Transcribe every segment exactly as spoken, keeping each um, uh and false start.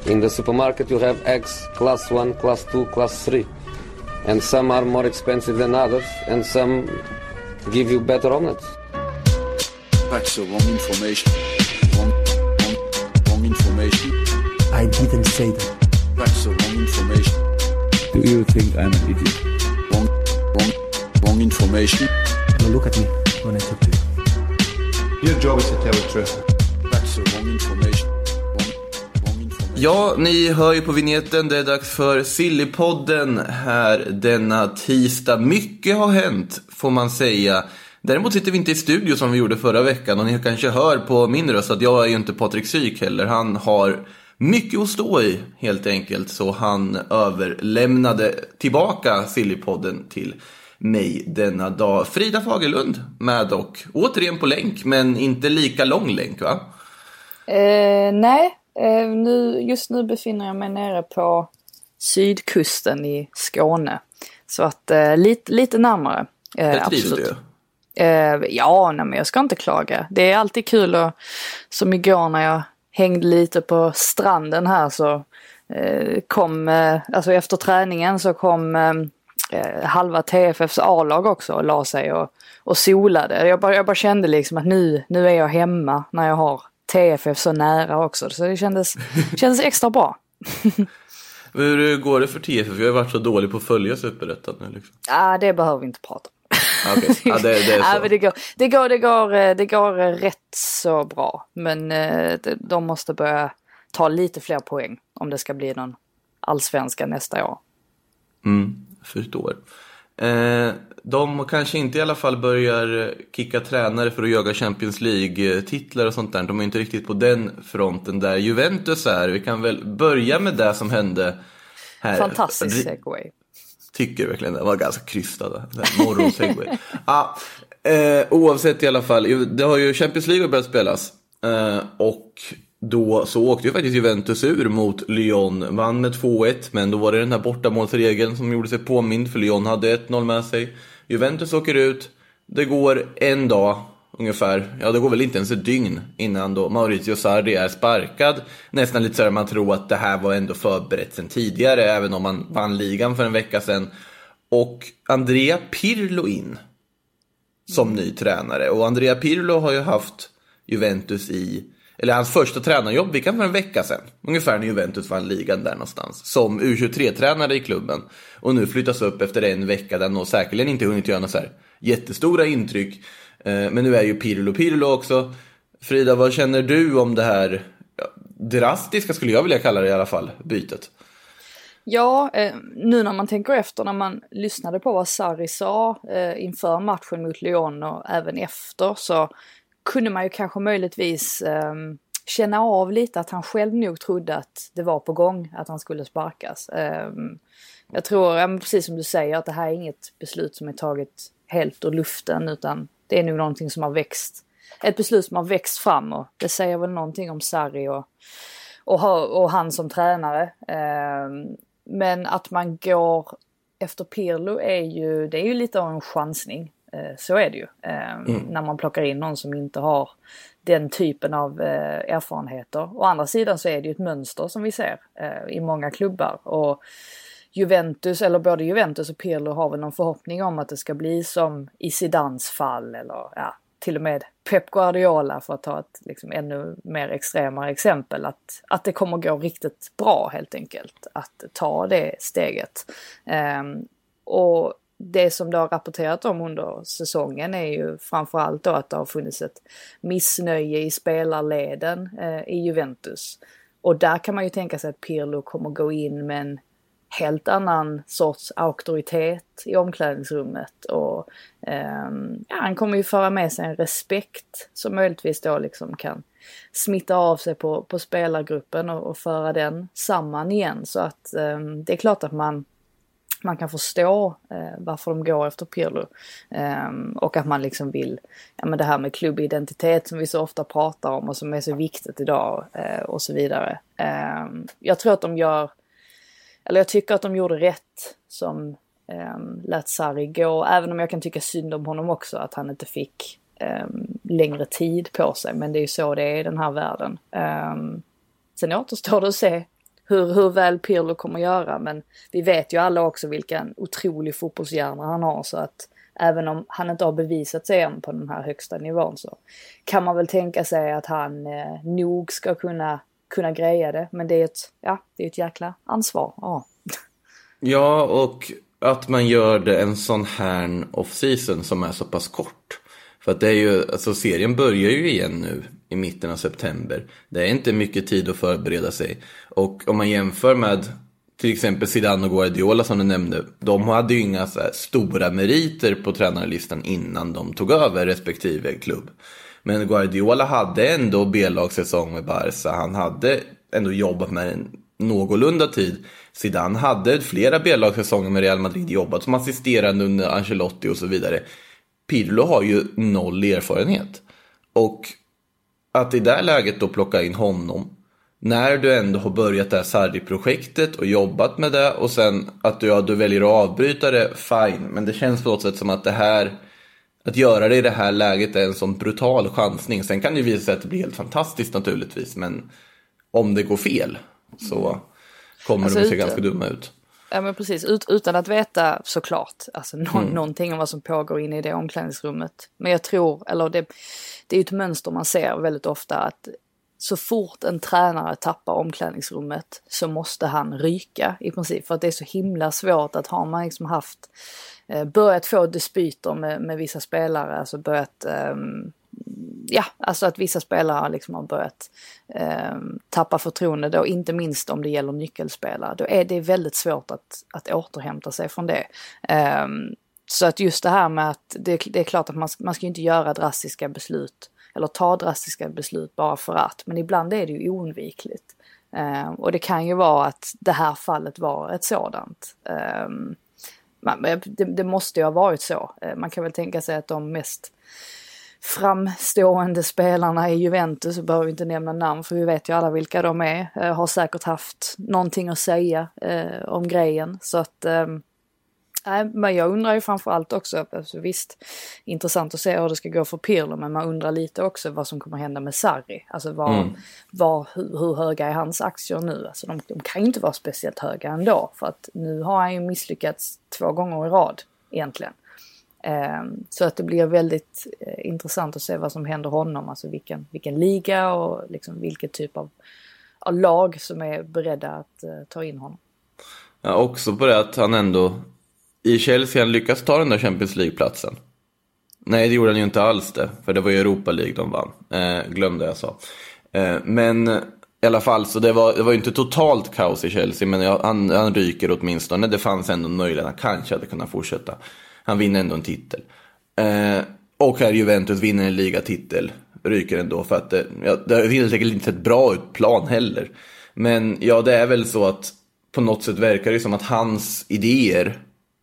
In the supermarket you have eggs class one, class two, class three. And some are more expensive than others, and some give you better omelets. That's the wrong information. Wrong, wrong, wrong information. I didn't say that. That's the wrong information. Do you think I'm an idiot? Wrong, wrong, wrong information. Now look at me when I talk to you. Your job is to tell the truth. That's the wrong information. Wrong, wrong information. Ja, ni hör ju på vignetten. Det är dags för Sillypodden här denna tisdag. Mycket har hänt, får man säga. Däremot sitter vi inte i studio som vi gjorde förra veckan. Och ni kanske hör på min röst att jag är ju inte Patrik Syk heller. Han har mycket att stå i, helt enkelt. Så han överlämnade tillbaka Sillypodden till mig denna dag. Frida Fagerlund med och återigen på länk, men inte lika lång länk, va? Eh, nej, eh, nu, just nu befinner jag mig nere på sydkusten i Skåne. Så att eh, lite, lite närmare. Eh, det trivs absolut. du? Eh, ja, nej, men jag ska inte klaga. Det är alltid kul och, som igår när jag hängde lite på stranden här så eh, kom, eh, alltså efter träningen så kom eh, halva T F F:s A-lag också och la sig och, och solade. Jag bara, jag bara kände liksom att nu, nu är jag hemma när jag har T F F så nära också. Så det kändes, kändes extra bra. Hur går det för T F F? Jag har varit så dålig på att följa Superettan nu liksom. Ja, det behöver vi inte prata om. Okay. Ja, det, det är så. Ja, men det, går, det, går, det, går, det går rätt så bra. Men eh, de måste börja ta lite fler poäng om det ska bli någon allsvenska nästa år. Mm, förstår. Eh, de kanske inte i alla fall börjar kicka tränare för att jaga Champions League-titlar och sånt där. De är inte riktigt på den fronten där Juventus är. Vi kan väl börja med det som hände här. Fantastisk segway. Tycker verkligen det var ganska krystad. Morgon-segway. ah, eh, oavsett i alla fall. Det har ju Champions League börjat spelas. Eh, och då så åkte ju faktiskt Juventus ur mot Lyon. Vann med två ett. Men då var det den här bortamålsregeln som gjorde sig påmind. För Lyon hade ett noll med sig. Juventus åker ut. Det går en dag ungefär. Ja, det går väl inte ens ett dygn innan då Maurizio Sarri är sparkad. Nästan lite så här man tror att det här var ändå förberett sedan tidigare. Även om man vann ligan för en vecka sedan. Och Andrea Pirlo in som ny tränare. Och Andrea Pirlo har ju haft Juventus i, eller hans första tränarjobb, vi kan för en vecka sedan. Ungefär när Juventus vann ligan där någonstans. Som U tjugotre-tränare i klubben. Och nu flyttas upp efter en vecka där nog säkerligen inte hunnit göra några så här jättestora intryck. Men nu är ju Pirlo Pirlo också. Frida, vad känner du om det här drastiska, skulle jag vilja kalla det i alla fall, bytet? Ja, eh, nu när man tänker efter, när man lyssnade på vad Sarri sa eh, inför matchen mot Lyon och även efter, så kunde man ju kanske möjligtvis eh, känna av lite att han själv nog trodde att det var på gång att han skulle sparkas. Eh, jag tror, ja, precis som du säger, att det här är inget beslut som är taget helt ur luften, utan det är nog någonting som har växt, ett beslut som har växt fram, och det säger väl någonting om Sarri och, och, och han som tränare. Eh, men att man går efter Pirlo är ju, det är ju lite av en chansning. Eh, så är det ju. Eh, mm. När man plockar in någon som inte har den typen av eh, erfarenheter. Å andra sidan så är det ju ett mönster som vi ser eh, i många klubbar. Och Juventus, eller både Juventus och Pirlo, har väl någon förhoppning om att det ska bli som i Zidans fall, eller ja, till och med Pep Guardiola, för att ta ett liksom ännu mer extremare exempel, att, att det kommer gå riktigt bra helt enkelt att ta det steget. Um, och det som det har rapporterat om under säsongen är ju framförallt då att det har funnits ett missnöje i spelarleden uh, i Juventus. Och där kan man ju tänka sig att Pirlo kommer gå in med en helt annan sorts auktoritet i omklädningsrummet, och eh, ja, han kommer ju föra med sig en respekt som möjligtvis då liksom kan smitta av sig på, på spelargruppen och, och föra den samman igen. Så att eh, det är klart att man, man kan förstå eh, varför de går efter Pirlo, eh, och att man liksom vill, ja, men det här med klubbidentitet som vi så ofta pratar om och som är så viktigt idag eh, och så vidare. Eh, jag tror att de gör Eller jag tycker att de gjorde rätt som eh, lät Sarri gå. Även om jag kan tycka synd om honom också. Att han inte fick eh, längre tid på sig. Men det är ju så det är i den här världen. Eh, sen återstår det att se hur, hur väl Pirlo kommer göra, men vi vet ju alla också vilken otrolig fotbollshjärna han har, så att även om han inte har bevisat sig än på den här högsta nivån så kan man väl tänka sig att han eh, nog ska kunna, kunna greja det, men det är ett, ja, det är ett jäkla ansvar. Ja. Ja, och att man gör det en sån här off-season som är så pass kort. För att det är ju, alltså serien börjar ju igen nu i mitten av september. Det är inte mycket tid att förbereda sig. Och om man jämför med till exempel Zidane och Guardiola som du nämnde, de hade ju inga så här stora meriter på tränarlistan innan de tog över respektive klubb. Men Guardiola hade ändå B-lagssäsong med Barca. Han hade ändå jobbat med en någorlunda tid. Zidane hade flera B-lagssäsonger med Real Madrid, jobbat som assisterande under Ancelotti och så vidare. Pirlo har ju noll erfarenhet. Och att i det här läget då plocka in honom när du ändå har börjat det här Sarri-projektet och jobbat med det, och sen att du, ja, du väljer att avbryta det, fine. Men det känns på något sätt som att det här, att göra det i det här läget är en sån brutal chansning. Sen kan det ju visa sig att det blir helt fantastiskt naturligtvis, men om det går fel så kommer alltså de se ganska dumma ut. Ja, men precis, Ut, utan att veta såklart alltså nå- Mm. någonting om vad som pågår inne i det omklädningsrummet. Men jag tror, eller det, det är ett mönster man ser väldigt ofta, att så fort en tränare tappar omklädningsrummet så måste han ryka i princip. För att det är så himla svårt att ha man liksom haft, eh, börjat få dispyter med, med vissa spelare, alltså börjat, eh, ja, alltså att vissa spelare liksom har börjat eh, tappa förtroende då, inte minst om det gäller nyckelspelare. Då är det väldigt svårt att, att återhämta sig från det. Eh, så att just det här med att det, det är klart att man, man ska inte göra drastiska beslut eller ta drastiska beslut bara för att, men ibland är det ju oundvikligt. Eh, och det kan ju vara att det här fallet var ett sådant. Eh, man, det, det måste ju ha varit så. Eh, man kan väl tänka sig att de mest framstående spelarna i Juventus, så behöver vi inte nämna namn för vi vet ju alla vilka de är, eh, har säkert haft någonting att säga eh, om grejen. Så att eh, nej, men jag undrar ju framförallt också, alltså visst, intressant att se hur det ska gå för Pirlo, men man undrar lite också vad som kommer hända med Sarri. Alltså var, Mm. var, hur, hur höga är hans aktier nu? Alltså de, de kan ju inte vara speciellt höga ändå, för att nu har han ju misslyckats två gånger i rad egentligen. Um, så att det blir väldigt uh, intressant att se vad som händer honom, alltså vilken, vilken liga och liksom vilken typ av, av lag som är beredda att uh, ta in honom. Ja, också på det att han ändå i Chelsea han lyckas ta den där Champions League-platsen. Nej, det gjorde han ju inte alls det, för det var ju Europa League de vann. Eh, glömde jag sa. Eh, men i alla fall, så det var, det var ju inte totalt kaos i Chelsea, men jag, han, han ryker åtminstone. Det fanns ändå en möjlighet, han kanske hade kunnat fortsätta. Han vinner ändå en titel. Eh, och här Juventus vinner en ligatitel, ryker ändå för att det, ja, det finns säkert inte ett bra ut plan heller. Men ja, det är väl så att på något sätt verkar det som att hans idéer,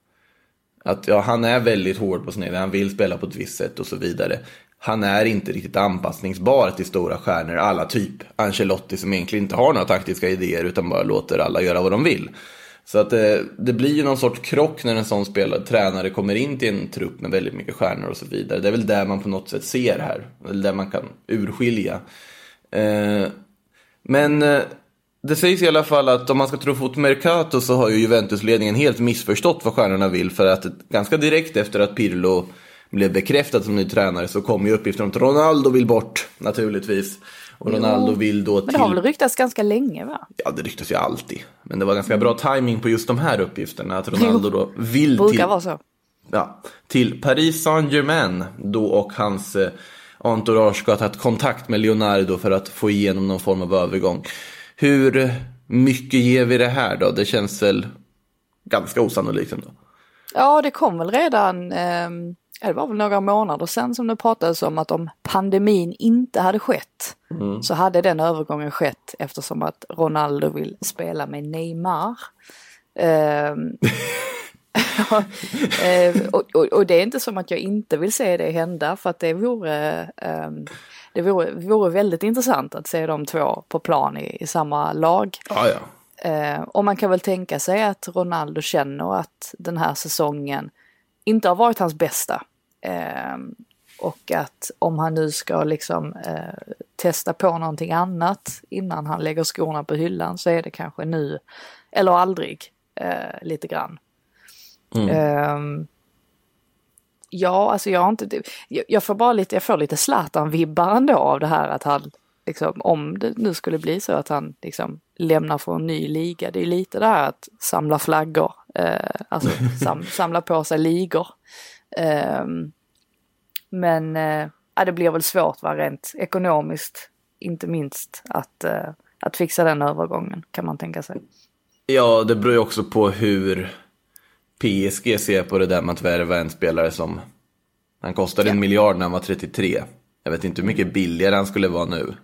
att ja, han är väldigt hård på sin, han vill spela på ett visst sätt och så vidare. Han är inte riktigt anpassningsbar till stora stjärnor, alla typ Ancelotti som egentligen inte har några taktiska idéer utan bara låter alla göra vad de vill. Så att det, det blir ju någon sorts krock när en sån spelare, tränare kommer in till en trupp med väldigt mycket stjärnor och så vidare. Det är väl där man på något sätt ser här, eller där man kan urskilja. Eh, men eh, det sägs i alla fall att om man ska tro fot Mercato så har ju Juventus-ledningen helt missförstått vad stjärnorna vill, för att ganska direkt efter att Pirlo blev bekräftad som ny tränare så kom ju uppgifter om att Ronaldo vill bort, naturligtvis. Och Ronaldo jo, vill då till... Men det har väl ryktats ganska länge, va? Ja, det ryktas ju alltid. Men det var ganska bra timing på just de här uppgifterna, att Ronaldo då vill brukar till... vara så. Ja, till Paris Saint-Germain då, och hans eh, entourage ska ha tagit kontakt med Leonardo för att få igenom någon form av övergång. Hur mycket ger vi det här då? Det känns väl ganska osannolikt ändå. Ja, det kom väl redan, eh, det var väl några månader sedan som det pratades om att om pandemin inte hade skett mm. så hade den övergången skett, eftersom att Ronaldo vill spela med Neymar. Eh, och, och, och det är inte som att jag inte vill se det hända, för att det vore... Eh, Det vore, vore väldigt intressant att se de två på plan i, i samma lag. Ah, ja. eh, och man kan väl tänka sig att Ronaldo känner att den här säsongen inte har varit hans bästa. Eh, och att om han nu ska liksom eh, testa på någonting annat innan han lägger skorna på hyllan, så är det kanske nu eller aldrig eh, lite grann. Mm. Eh, ja, alltså jag har inte, jag, jag får bara lite, jag får lite Zlatan-vibbar ändå av det här att han liksom, om det nu skulle bli så att han liksom lämnar för en ny liga, det är lite det här att samla flaggor, eh, alltså sam, samla på sig ligor. Eh, men eh, det blir väl svårt, va, rent ekonomiskt, inte minst att, eh, att fixa den övergången, kan man tänka sig. Ja, det beror ju också på hur P S G ser på det där med att värva en spelare som han kostade ja. en miljard när han var trettiotre. Jag vet inte hur mycket billigare han skulle vara nu.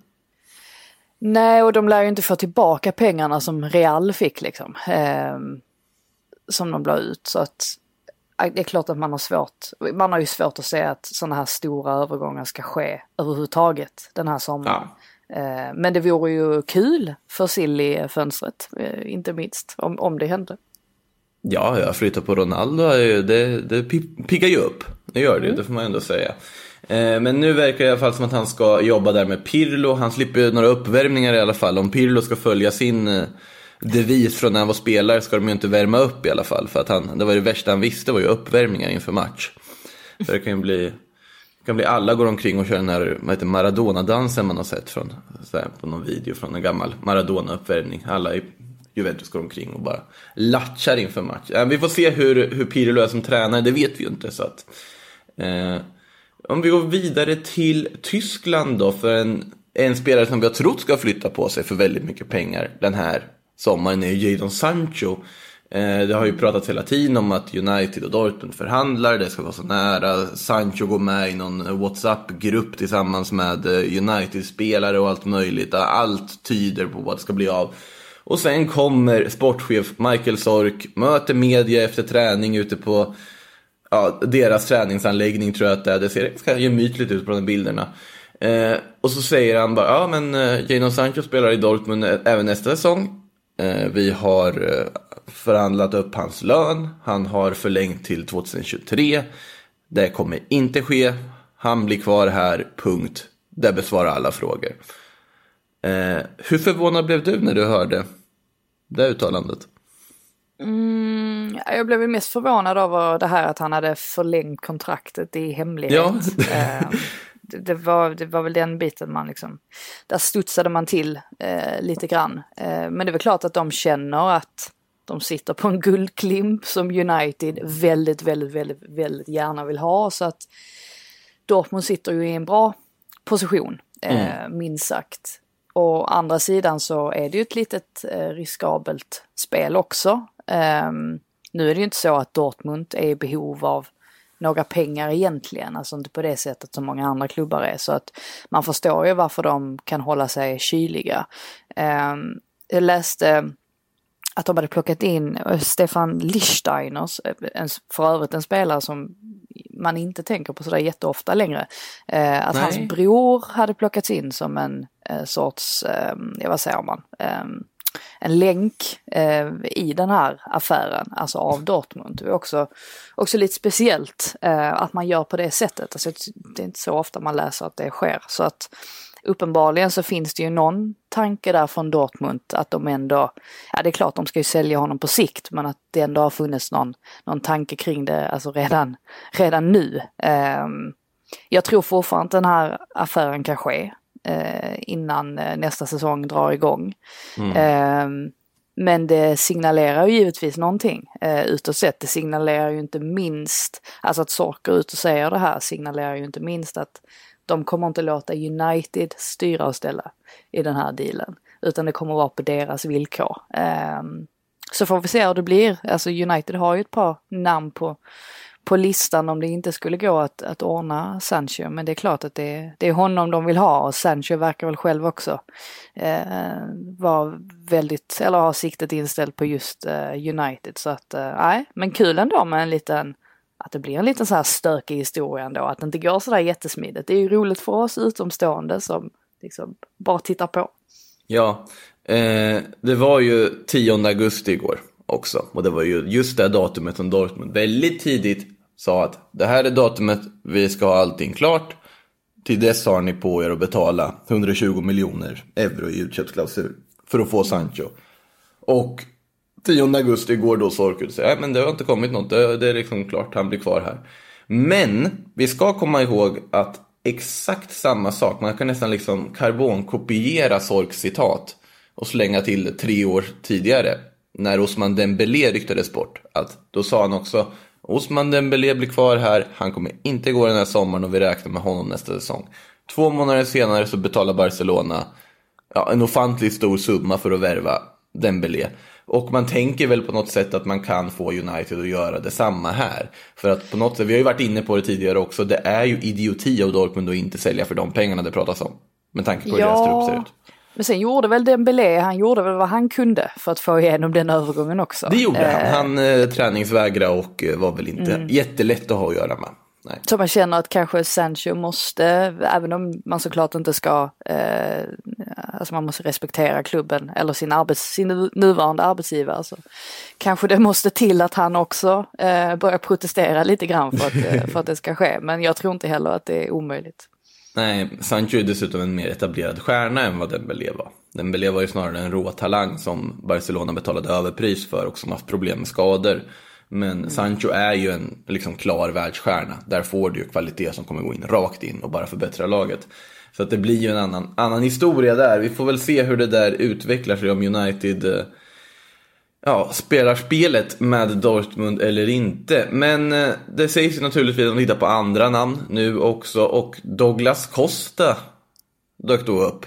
Nej, och de lär ju inte få tillbaka pengarna som Real fick liksom. Eh, som de la ut. Så att det är klart att man har svårt. Man har ju svårt att säga att sådana här stora övergångar ska ske överhuvudtaget den här sommaren. Ja. Eh, men det vore ju kul för Silly-fönstret, eh, inte minst, om, om det hände. Ja, jag flyttar på Ronaldo, det, det piggar ju upp. Det gör det, mm. det får man ändå säga. Men nu verkar det i alla fall som att han ska jobba där med Pirlo. Han slipper ju några uppvärmningar i alla fall. Om Pirlo ska följa sin devis från när han var spelare, ska de ju inte värma upp i alla fall. För att han, det var det värsta han visste, var ju uppvärmningar inför match. Så det kan ju bli, kan bli alla går omkring och kör den här, vad heter, Maradona-dansen man har sett från, så här, på någon video från en gammal Maradona-uppvärmning. Alla i Juventus går omkring och bara latchar inför match. Vi får se hur, hur Pirlo är som tränare, det vet vi ju inte. Så att... Eh, Om vi går vidare till Tyskland då, för en, en spelare som vi har trott ska flytta på sig för väldigt mycket pengar den här sommaren är Jadon Sancho. Eh, det har ju pratats hela tiden om att United och Dortmund förhandlar, det ska vara så nära. Sancho går med i någon WhatsApp-grupp tillsammans med United-spelare och allt möjligt. Allt tyder på vad det ska bli av. Och sen kommer sportchef Michael Sork, möter media efter träning ute på... Ja, deras träningsanläggning tror jag att det är. Det ser ganska gemytligt ut på de bilderna. Eh, och så säger han bara, ja men eh, Jadon Sancho spelar i Dortmund även nästa säsong. Eh, vi har eh, förhandlat upp hans lön. Han har förlängt till tjugohundratjugotre. Det kommer inte ske. Han blir kvar här, punkt. Det besvarar alla frågor. Eh, hur förvånad blev du när du hörde det uttalandet? Mm, jag blev ju mest förvånad över det här att han hade förlängt kontraktet i hemlighet. Ja. eh, det, det, var, det var väl den biten man liksom, där studsade man till eh, lite grann. Eh, men det är väl klart att de känner att de sitter på en guldklimp som United väldigt, väldigt, väldigt, väldigt gärna vill ha. Så att Dortmund sitter ju i en bra position, eh, mm. minst sagt. Å andra sidan så är det ju ett litet eh, riskabelt spel också. Um, nu är det ju inte så att Dortmund är i behov av några pengar egentligen. Alltså inte på det sättet som många andra klubbar är. Så att man förstår ju varför de kan hålla sig kyliga. Um, jag läste att de hade plockat in Stefan Lichtsteiners, en, för övrigt en spelare som man inte tänker på sådär jätteofta längre. Eh, att Nej. hans bror hade plockats in som en eh, sorts, eh, ja, vad säger man, eh, en länk eh, i den här affären, alltså av Dortmund. Det är också, också lite speciellt eh, att man gör på det sättet. Alltså, det är inte så ofta man läser att det sker. Så att uppenbarligen så finns det ju någon tanke där från Dortmund att de ändå, ja det är klart de ska ju sälja honom på sikt, men att det ändå har funnits någon, någon tanke kring det alltså redan, redan nu. Um, jag tror fortfarande att den här affären kan ske uh, innan uh, nästa säsong drar igång. Mm. Um, men det signalerar ju givetvis någonting uh, utåt sett. Det signalerar ju inte minst, alltså att Sork ut och säger det här signalerar ju inte minst att de kommer inte låta United styra och ställa i den här dealen. Utan det kommer vara på deras villkor. Um, så får vi se hur det blir. Alltså United har ju ett par namn på, på listan om det inte skulle gå att, att ordna Sancho. Men det är klart att det, det är honom de vill ha. Och Sancho verkar väl själv också uh, vara väldigt, eller ha siktet inställt på just uh, United. Så att, nej, uh, men kul ändå med en liten... Att det blir en liten så här stökig historia ändå. Att det inte går så där jättesmidigt. Det är ju roligt för oss utomstående som liksom bara tittar på. Ja, eh, det var ju tionde augusti igår också. Och det var ju just det datumet som Dortmund väldigt tidigt sa att det här är datumet, vi ska ha allting klart. Till dess har ni på er att betala hundratjugo miljoner euro i utköpsklausul för att få Sancho. Och tionde augusti går då Sorkud och säger, nej men det har inte kommit något, det, det är liksom klart, han blir kvar här. Men vi ska komma ihåg att exakt samma sak, man kan nästan liksom karbonkopiera Sorks citat och slänga till det tre år tidigare. När Ousmane Dembélé ryktades bort, att då sa han också, Ousmane Dembélé blir kvar här, han kommer inte gå den här sommaren och vi räknar med honom nästa säsong. Två månader senare så betalar Barcelona ja, en ofantligt stor summa för att värva Dembélé. Och man tänker väl på något sätt att man kan få United att göra detsamma här. För att på något sätt, vi har ju varit inne på det tidigare också, det är ju idioti av Dortmund att inte sälja för de pengarna det pratas om. Med tanke på hur deras trupp ser ut. Men sen gjorde väl Dembélé, han gjorde väl vad han kunde för att få igenom den övergången också. Det gjorde eh. han, han eh, träningsvägrade och eh, var väl inte mm. jättelätt att ha att göra med. Nej. Så man känner att kanske Sancho måste, även om man såklart inte ska, eh, alltså man måste respektera klubben eller sin, arbets, sin nuvarande arbetsgivare. Så kanske det måste till att han också eh, börjar protestera lite grann för att, för att det ska ske. Men jag tror inte heller att det är omöjligt. Nej, Sancho är dessutom en mer etablerad stjärna än vad Dembélé var. Dembélé var ju snarare en rå talang som Barcelona betalade överpris för och som haft problem med skador. Men mm. Sancho är ju en liksom klar världsstjärna. Där får du ju kvalitet som kommer gå in rakt in och bara förbättra laget. Så att det blir ju en annan, annan historia där. Vi får väl se hur det där utvecklar sig, om United ja, spelar spelet med Dortmund eller inte. Men det sägs ju naturligtvis att de hittar på andra namn nu också. Och Douglas Costa dök då upp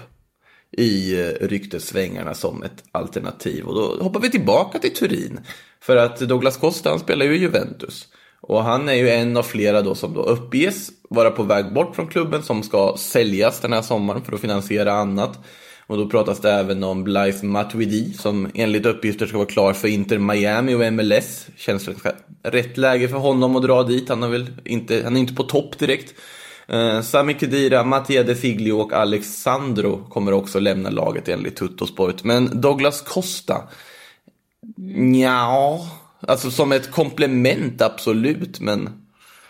i ryktesvängarna som ett alternativ. Och då hoppar vi tillbaka till Turin. För att Douglas Costa, han spelar ju i Juventus. Och han är ju en av flera då som då uppges vara på väg bort från klubben, som ska säljas den här sommaren för att finansiera annat. Och då pratas det även om Blaise Matuidi som enligt uppgifter ska vara klar för Inter Miami och M L S. Känns det rätt läge för honom att dra dit. Han är väl inte, han är inte på topp direkt. Uh, Sami Khedira, Mattia De Figlio och Alexandro kommer också lämna laget enligt Tuttosport. Men Douglas Costa, ja, alltså som ett komplement absolut, men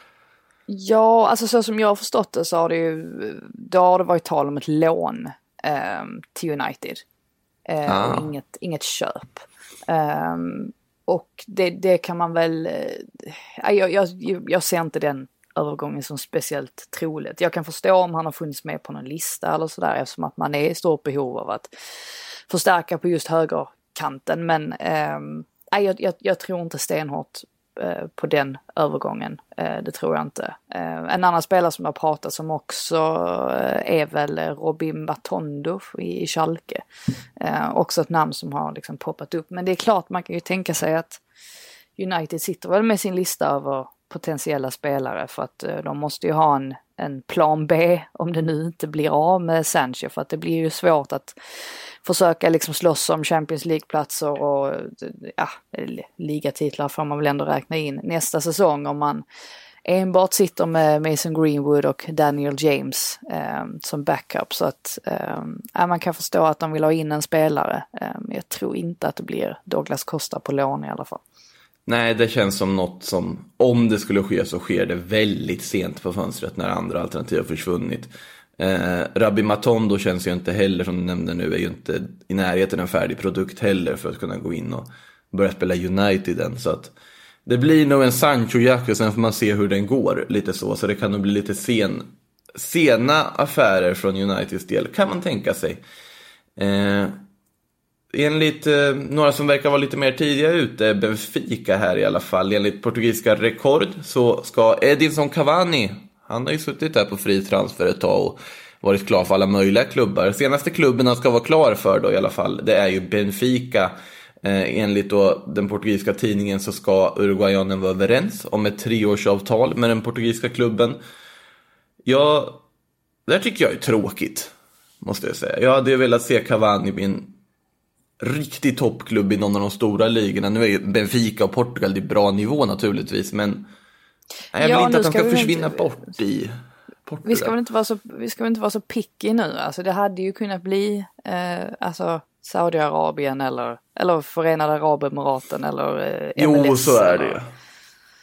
ja, alltså så som jag har förstått det så har det ju, då har det varit tal om ett lån eh, till United. Eh, ah. och inget, inget köp. Eh, och det, det kan man väl, eh, jag, jag, jag ser inte den övergången som speciellt troligt. Jag kan förstå om han har funnits med på någon lista eller sådär, eftersom att man är i stort behov av att förstärka på just högerkanten. Men eh, jag, jag, jag tror inte stenhårt eh, på den övergången. Eh, det tror jag inte. Eh, en annan spelare som jag pratat om också eh, är väl Robin Matondo i, i Schalke. Eh, också ett namn som har liksom poppat upp. Men det är klart, man kan ju tänka sig att United sitter väl med sin lista över potentiella spelare, för att uh, de måste ju ha en, en plan B om det nu inte blir av med Sancho, för att det blir ju svårt att försöka liksom slåss om Champions League-platser och ja, ligatitlar får man väl ändå räkna in nästa säsong om man enbart sitter med Mason Greenwood och Daniel James eh, som backup. Så att eh, man kan förstå att de vill ha in en spelare. Eh, jag tror inte att det blir Douglas Costa på lån i alla fall. Nej, det känns som något som, om det skulle ske så sker det väldigt sent på fönstret när andra alternativ har försvunnit. Eh, Rabbi Matondo känns ju inte heller, som du nämnde nu, är ju inte i närheten en färdig produkt heller för att kunna gå in och börja spela United än. Så att det blir nog en Sancho-jakt och sen får man se hur den går lite så. Så det kan nog bli lite sen, sena affärer från Uniteds del, kan man tänka sig. Eh, Enligt eh, några som verkar vara lite mer tidiga ute, Benfica här i alla fall, enligt portugisiska rekord så ska Edinson Cavani, han har ju suttit där på fri transfer ett tag och varit klar för alla möjliga klubbar. Senaste klubben han ska vara klar för då i alla fall, det är ju Benfica. Eh, enligt då den portugisiska tidningen så ska uruguayanen vara överens om ett treårsavtal med den portugisiska klubben. Ja, det tycker jag är tråkigt, måste jag säga. Jag hade velat se Cavani i en riktig toppklubb i någon av de stora ligorna. Nu är ju Benfica och Portugal, det är bra nivå naturligtvis, men jag vill ja, inte att de ska försvinna inte... bort i Portugal. Vi ska väl inte vara så, vi ska väl inte vara så picky nu. Alltså det hade ju kunnat bli eh, alltså Saudiarabien eller, eller Förenade Arabemiraten eller eh, M L S. Jo, så är det ju.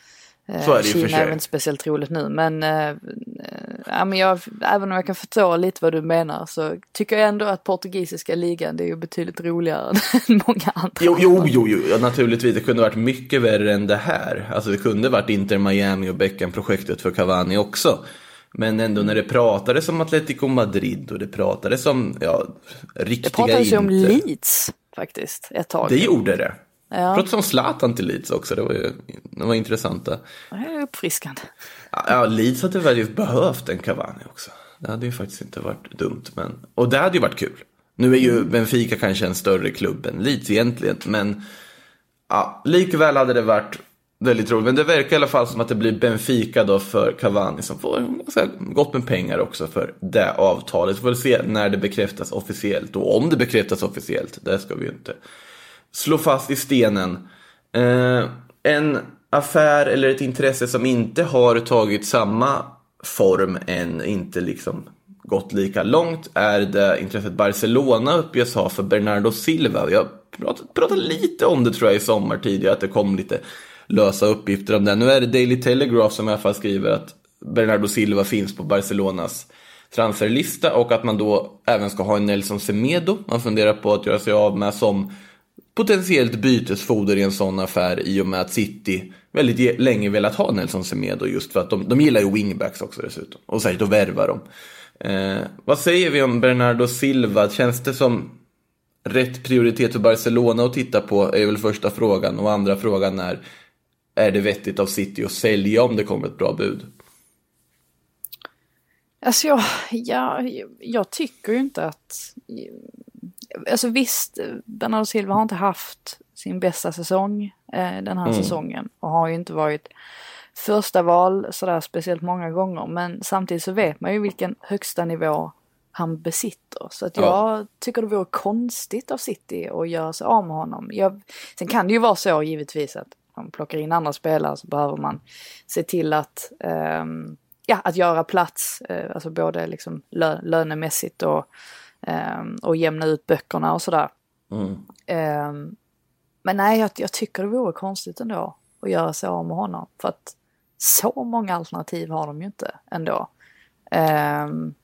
Så är det ju Kina för sig. är väl inte speciellt roligt nu, men, äh, äh, men jag, även om jag kan förstå lite vad du menar så tycker jag ändå att portugisiska ligan, det är ju betydligt roligare än många andra. Jo, jo, jo, jo. Ja, naturligtvis, det kunde varit mycket värre än det här. Alltså det kunde varit Inter Miami och Beckham-projektet för Cavani också. Men ändå när det pratades om Atletico Madrid och det pratades om, ja, riktiga Det pratades ju om Inter. Leeds faktiskt ett tag. Det gjorde det. Ja. Trots som Zlatan till Leeds också, det var ju det var intressanta. Det är uppfriskande. Ja, Leeds hade faktiskt behövt en Cavani också. Det hade ju faktiskt inte varit dumt, men och det hade ju varit kul. Nu är ju Benfica kanske en större klubb än Leeds egentligen, men ja, likväl hade det varit väldigt roligt. Men det verkar i alla fall som att det blir Benfica då för Cavani som får gott med pengar också för det avtalet. Så får vi se när det bekräftas officiellt och om det bekräftas officiellt. Det ska vi ju inte slå fast i stenen. Eh, en affär eller ett intresse som inte har tagit samma form än, inte liksom gått lika långt, är det intresset Barcelona uppges ha för Bernardo Silva. Jag pratade, pratade lite om det tror jag i sommar tidigare, att det kom lite lösa uppgifter om det. Nu är det Daily Telegraph som i alla fall skriver att Bernardo Silva finns på Barcelonas transferlista och att man då även ska ha en Nelson Semedo. Man funderar på att göra sig av med som potentiellt bytesfoder i en sån affär, i och med att City väldigt länge velat ha Nelson Semedo, just för att de, de gillar ju wingbacks också dessutom, och särskilt att värva dem. Eh, vad säger vi om Bernardo Silva? Känns det som rätt prioritet för Barcelona att titta på, är väl första frågan, och andra frågan är, är det vettigt av City att sälja om det kommer ett bra bud? Alltså jag, jag, jag tycker ju inte att... Alltså visst, Bernardo Silva har inte haft sin bästa säsong eh, den här mm. säsongen. Och har ju inte varit första val sådär speciellt många gånger. Men samtidigt så vet man ju vilken högsta nivå han besitter. Så att jag ja. tycker det vore konstigt av City att göra sig av med honom. Jag, sen kan det ju vara så givetvis att man plockar in andra spelare, så behöver man se till att... Um, Ja, att göra plats, eh, alltså både liksom lö- lönemässigt och, eh, och jämna ut böckerna och sådär. Mm. Eh, men nej, jag, jag tycker det vore konstigt ändå att göra sig av med honom. För att så många alternativ har de ju inte ändå. Eh,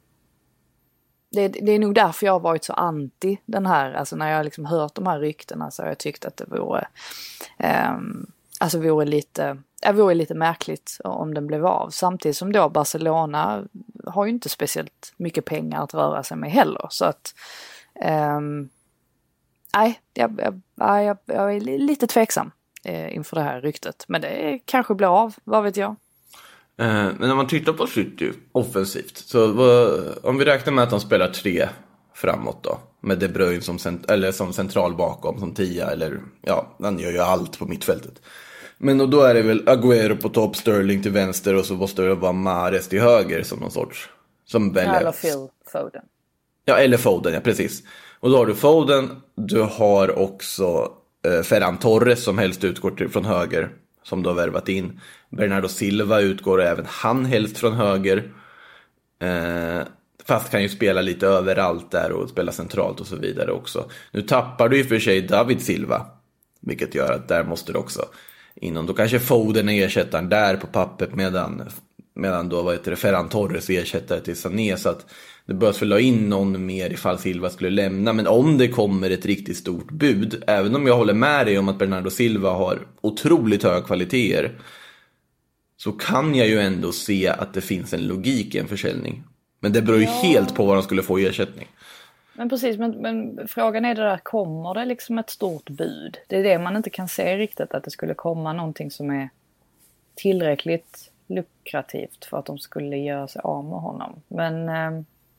det, det är nog därför jag har varit så anti den här, alltså när jag liksom hört de här ryktena så har jag tyckt att det vore, eh, alltså vore lite... Det vore lite märkligt om den blev av. Samtidigt som då Barcelona har ju inte speciellt mycket pengar att röra sig med heller. Så att... Um, nej, jag, jag, jag, jag är lite tveksam eh, inför det här ryktet. Men det kanske blir av, vad vet jag. Eh, men när man tittar på City offensivt. Så vad, om vi räknar med att de spelar tre framåt då. Med De Bruyne som, cent- eller som central bakom, som tia. Eller ja, han gör ju allt på mittfältet. Men och då är det väl Agüero på topp, Sterling till vänster, och så måste det vara Mahrez till höger som någon sorts som väljer. Eller Phil Foden. Ja, eller Foden, ja precis. Och då har du Foden, du har också eh, Ferran Torres som helst utgår till, från höger, som du har värvat in. Bernardo Silva utgår även han helst från höger. Eh, fast kan ju spela lite överallt där och spela centralt och så vidare också. Nu tappar du ju för sig David Silva, vilket gör att där måste du också innan. Då kanske Foden är ersättaren där på pappret, medan, medan då vad heter det, Ferran Torres ersättare till Sané, så att det behövs väl ha in någon mer ifall Silva skulle lämna. Men om det kommer ett riktigt stort bud, även om jag håller med dig om att Bernardo Silva har otroligt höga kvaliteter, så kan jag ju ändå se att det finns en logik i en försäljning. Men det beror ju ja. helt på vad de skulle få i ersättning. Men precis, men, men frågan är det där, kommer det liksom ett stort bud? Det är det man inte kan se riktigt, att det skulle komma någonting som är tillräckligt lukrativt för att de skulle göra sig av med honom. Men eh,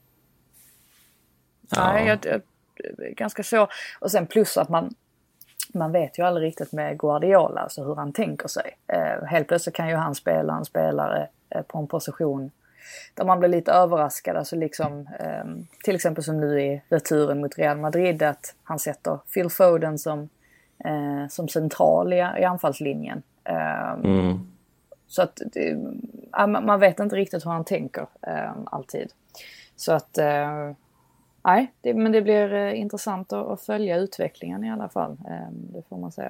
ja. nej, jag, jag, ganska så. Och sen plus att man, man vet ju aldrig riktigt med Guardiola, alltså hur han tänker sig. Eh, helt plötsligt kan ju han spela en spelare eh, på en position där man blir lite överraskad. Alltså liksom, eh, till exempel som nu i returen mot Real Madrid, att han sätter Phil Foden som, eh, som central i, i anfallslinjen. Eh, mm. Så att det, man vet inte riktigt hur han tänker eh, alltid. Så att eh, nej, det, men det blir eh, intressant att, att följa utvecklingen i alla fall. Eh, det får man säga.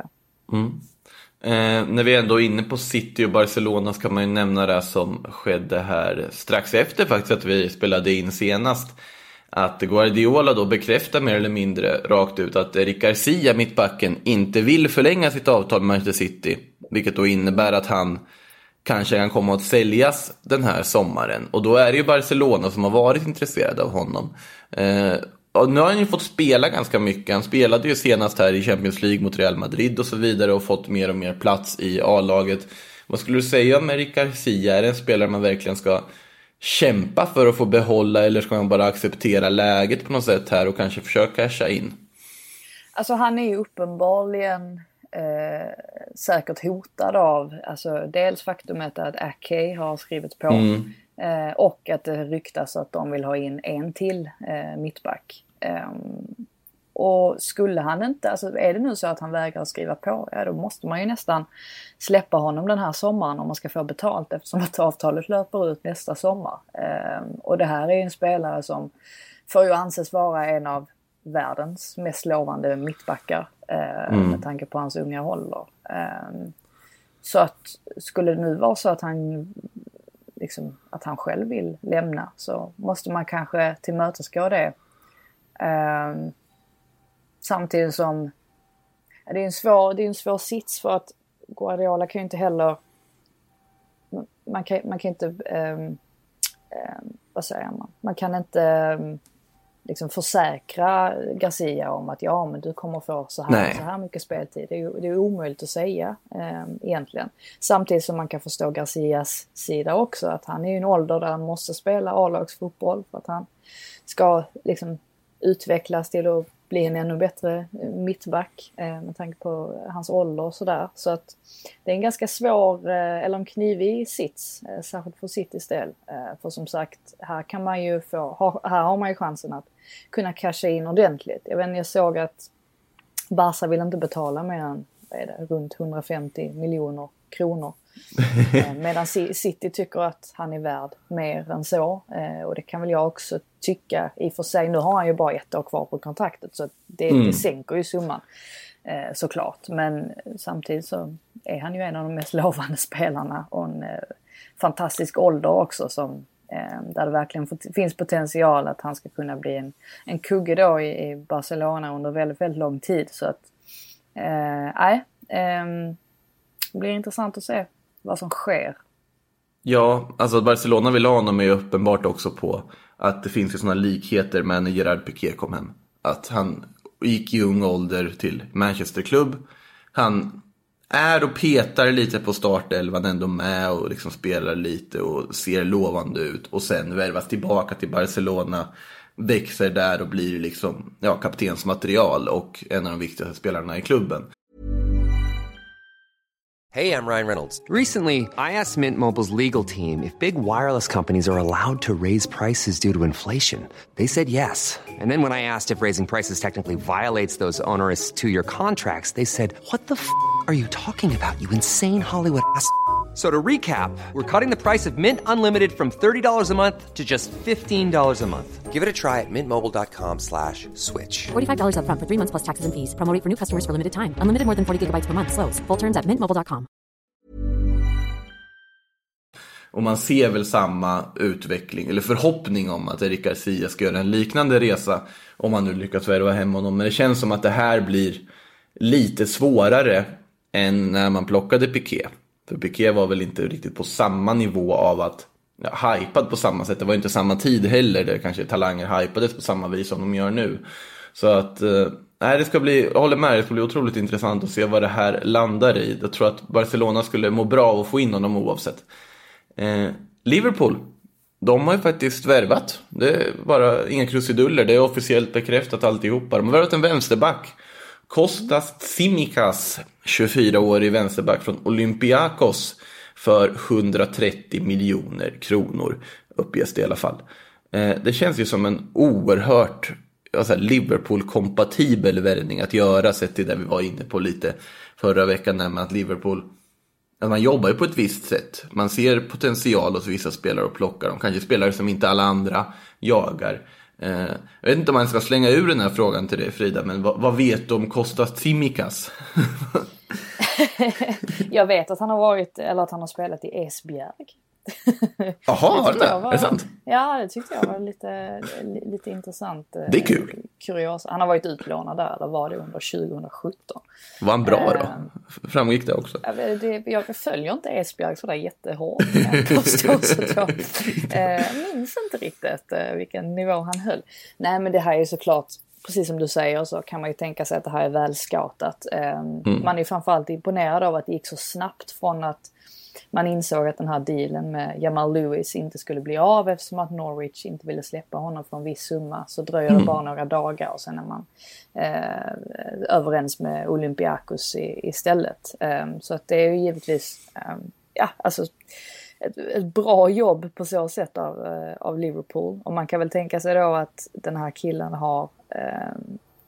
Mm. Eh, när vi ändå är inne på City och Barcelona så kan man ju nämna det som skedde här strax efter faktiskt att vi spelade in senast. Att Guardiola då bekräftar mer eller mindre rakt ut att Eric Garcia, mittbacken, inte vill förlänga sitt avtal med Manchester City. Vilket då innebär att han kanske kan komma att säljas den här sommaren. Och då är det ju Barcelona som har varit intresserade av honom. Eh, och nu har han ju fått spela ganska mycket. Han spelade ju senast här i Champions League mot Real Madrid och så vidare och fått mer och mer plats i A-laget. Vad skulle du säga om Eric Garcia? Är det en spelare man verkligen ska kämpa för att få behålla, eller ska man bara acceptera läget på något sätt här och kanske försöka casha in? Alltså han är ju uppenbarligen eh, säkert hotad av alltså dels faktumet att Ake har skrivit på mm. eh, och att det ryktas att de vill ha in en till eh, mittback. Eh, och skulle han inte, alltså är det nu så att han vägrar skriva på, ja, då måste man ju nästan släppa honom den här sommaren om man ska få betalt, eftersom att avtalet löper ut nästa sommar. Eh, och det här är en spelare som får ju anses vara en av världens mest lovande mittbackar eh, mm. med tanke på hans unga ålder. Eh, så att skulle det nu vara så att han liksom, att han själv vill lämna, så måste man kanske tillmötesgå det. Eh, samtidigt som ja, det är en svår det är en svår sits, för att Guardiola kan ju inte heller man kan man kan inte eh, eh, vad säger man? Man kan inte eh, liksom försäkra Garcia om att ja, men du kommer få så här, så här mycket speltid. Det är ju det är omöjligt att säga eh, egentligen. Samtidigt som man kan förstå Garcias sida också, att han är ju en ålder där han måste spela A-lagsfotboll för att han ska liksom utvecklas till att bli en ännu bättre mittback eh, med tanke på hans ålder och sådär. Så att det är en ganska svår eh, eller en knivig sits, eh, särskilt för Citys del. Eh, för som sagt, här kan man ju få, ha, här har man ju chansen att kunna casha in ordentligt. Jag vet inte, jag såg att Barca vill inte betala mer än vad är det, runt hundrafemtio miljoner kronor. eh, medan City tycker att han är värd mer än så. Eh, och det kan väl jag också tycka i och för sig. Nu har han ju bara ett år kvar på kontraktet, så det, mm. det sänker ju summan eh, såklart. Men samtidigt så är han ju en av de mest lovande spelarna och en eh, fantastisk ålder också, som eh, där det verkligen finns potential att han ska kunna bli en, en kugge då i, i Barcelona under väldigt, väldigt lång tid. Så att nej eh, eh, det blir intressant att se vad som sker. Ja, alltså att Barcelona vill ha honom är ju uppenbart också på att det finns ju sådana likheter med när Gerard Piqué kom hem. Att han gick i ung ålder till Manchester Club. Han är och petar lite på startelvan ändå med och liksom spelar lite och ser lovande ut. Och sen värvas tillbaka till Barcelona, växer där och blir liksom ja, kaptensmaterial och en av de viktigaste spelarna i klubben. Hey, I'm Ryan Reynolds. Recently, I asked Mint Mobile's legal team if big wireless companies are allowed to raise prices due to inflation. They said yes. And then when I asked if raising prices technically violates those onerous two-year contracts, they said, what the f*** are you talking about, you insane Hollywood ass f- So to recap, we're cutting the price of Mint Unlimited from thirty dollars a month to just fifteen dollars a month. Give it a try at mintmobile.com slash switch. forty-five dollars up front for three months plus taxes and fees. Promo rate for new customers for limited time. Unlimited more than forty gigabytes per month. Slows full terms at mint mobile dot com. Och man ser väl samma utveckling eller förhoppning om att Eric Garcia ska göra en liknande resa om man nu lyckas värva hem honom. Men det känns som att det här blir lite svårare än när man plockade Piqué. För Piqué var väl inte riktigt på samma nivå av att ja, hypad på samma sätt. Det var inte samma tid heller där kanske talanger hypades på samma vis som de gör nu. Så att eh, nej, det ska bli, jag håller med, det ska bli otroligt intressant att se vad det här landar i. Jag tror att Barcelona skulle må bra av att få in honom oavsett. Eh, Liverpool, de har ju faktiskt värvat. Det är bara inga krusiduller, det är officiellt bekräftat alltihopa. De har värvat en vänsterback, Kostas Tsimikas, tjugofyra-årig vänsterback från Olympiakos, för hundratrettio miljoner kronor uppges det i alla fall. Eh, det känns ju som en oerhört alltså, Liverpool-kompatibel värvning att göra, sett till det vi var inne på lite förra veckan, när man att Liverpool att man jobbar ju på ett visst sätt. Man ser potential hos vissa spelare och plockar dem. Kanske spelare som inte alla andra jagar. Eh, jag vet inte om man ska slänga ur den här frågan till dig, Frida, men vad, vad vet du om Kostas Tsimikas? Jag vet att han har varit, eller att han har spelat i Esbjerg. Jaha, det var, är det sant? Ja, det tyckte jag var lite, lite intressant. Det är kul. Kurios. Han har varit utlånad där, eller var det under tjugo sjutton? Var han bra då? Eh, Framgick det också? Det, jag följer inte Esbjerg sådär jättehårt. Jag påstår, så jag eh, minns inte riktigt eh, vilken nivå han höll. Nej, men det här är ju såklart, precis som du säger, så kan man ju tänka sig att det här är väl scoutat. Eh, mm. Man är framförallt imponerad av att det gick så snabbt från att man insåg att den här dealen med Jamal Lewis inte skulle bli av eftersom att Norwich inte ville släppa honom för en viss summa. Så dröjer det bara några dagar och sen är man eh, överens med Olympiakos i, istället. Eh, så att det är ju givetvis eh, ja, alltså ett, ett bra jobb på så sätt av, eh, av Liverpool. Och man kan väl tänka sig då att den här killen har eh,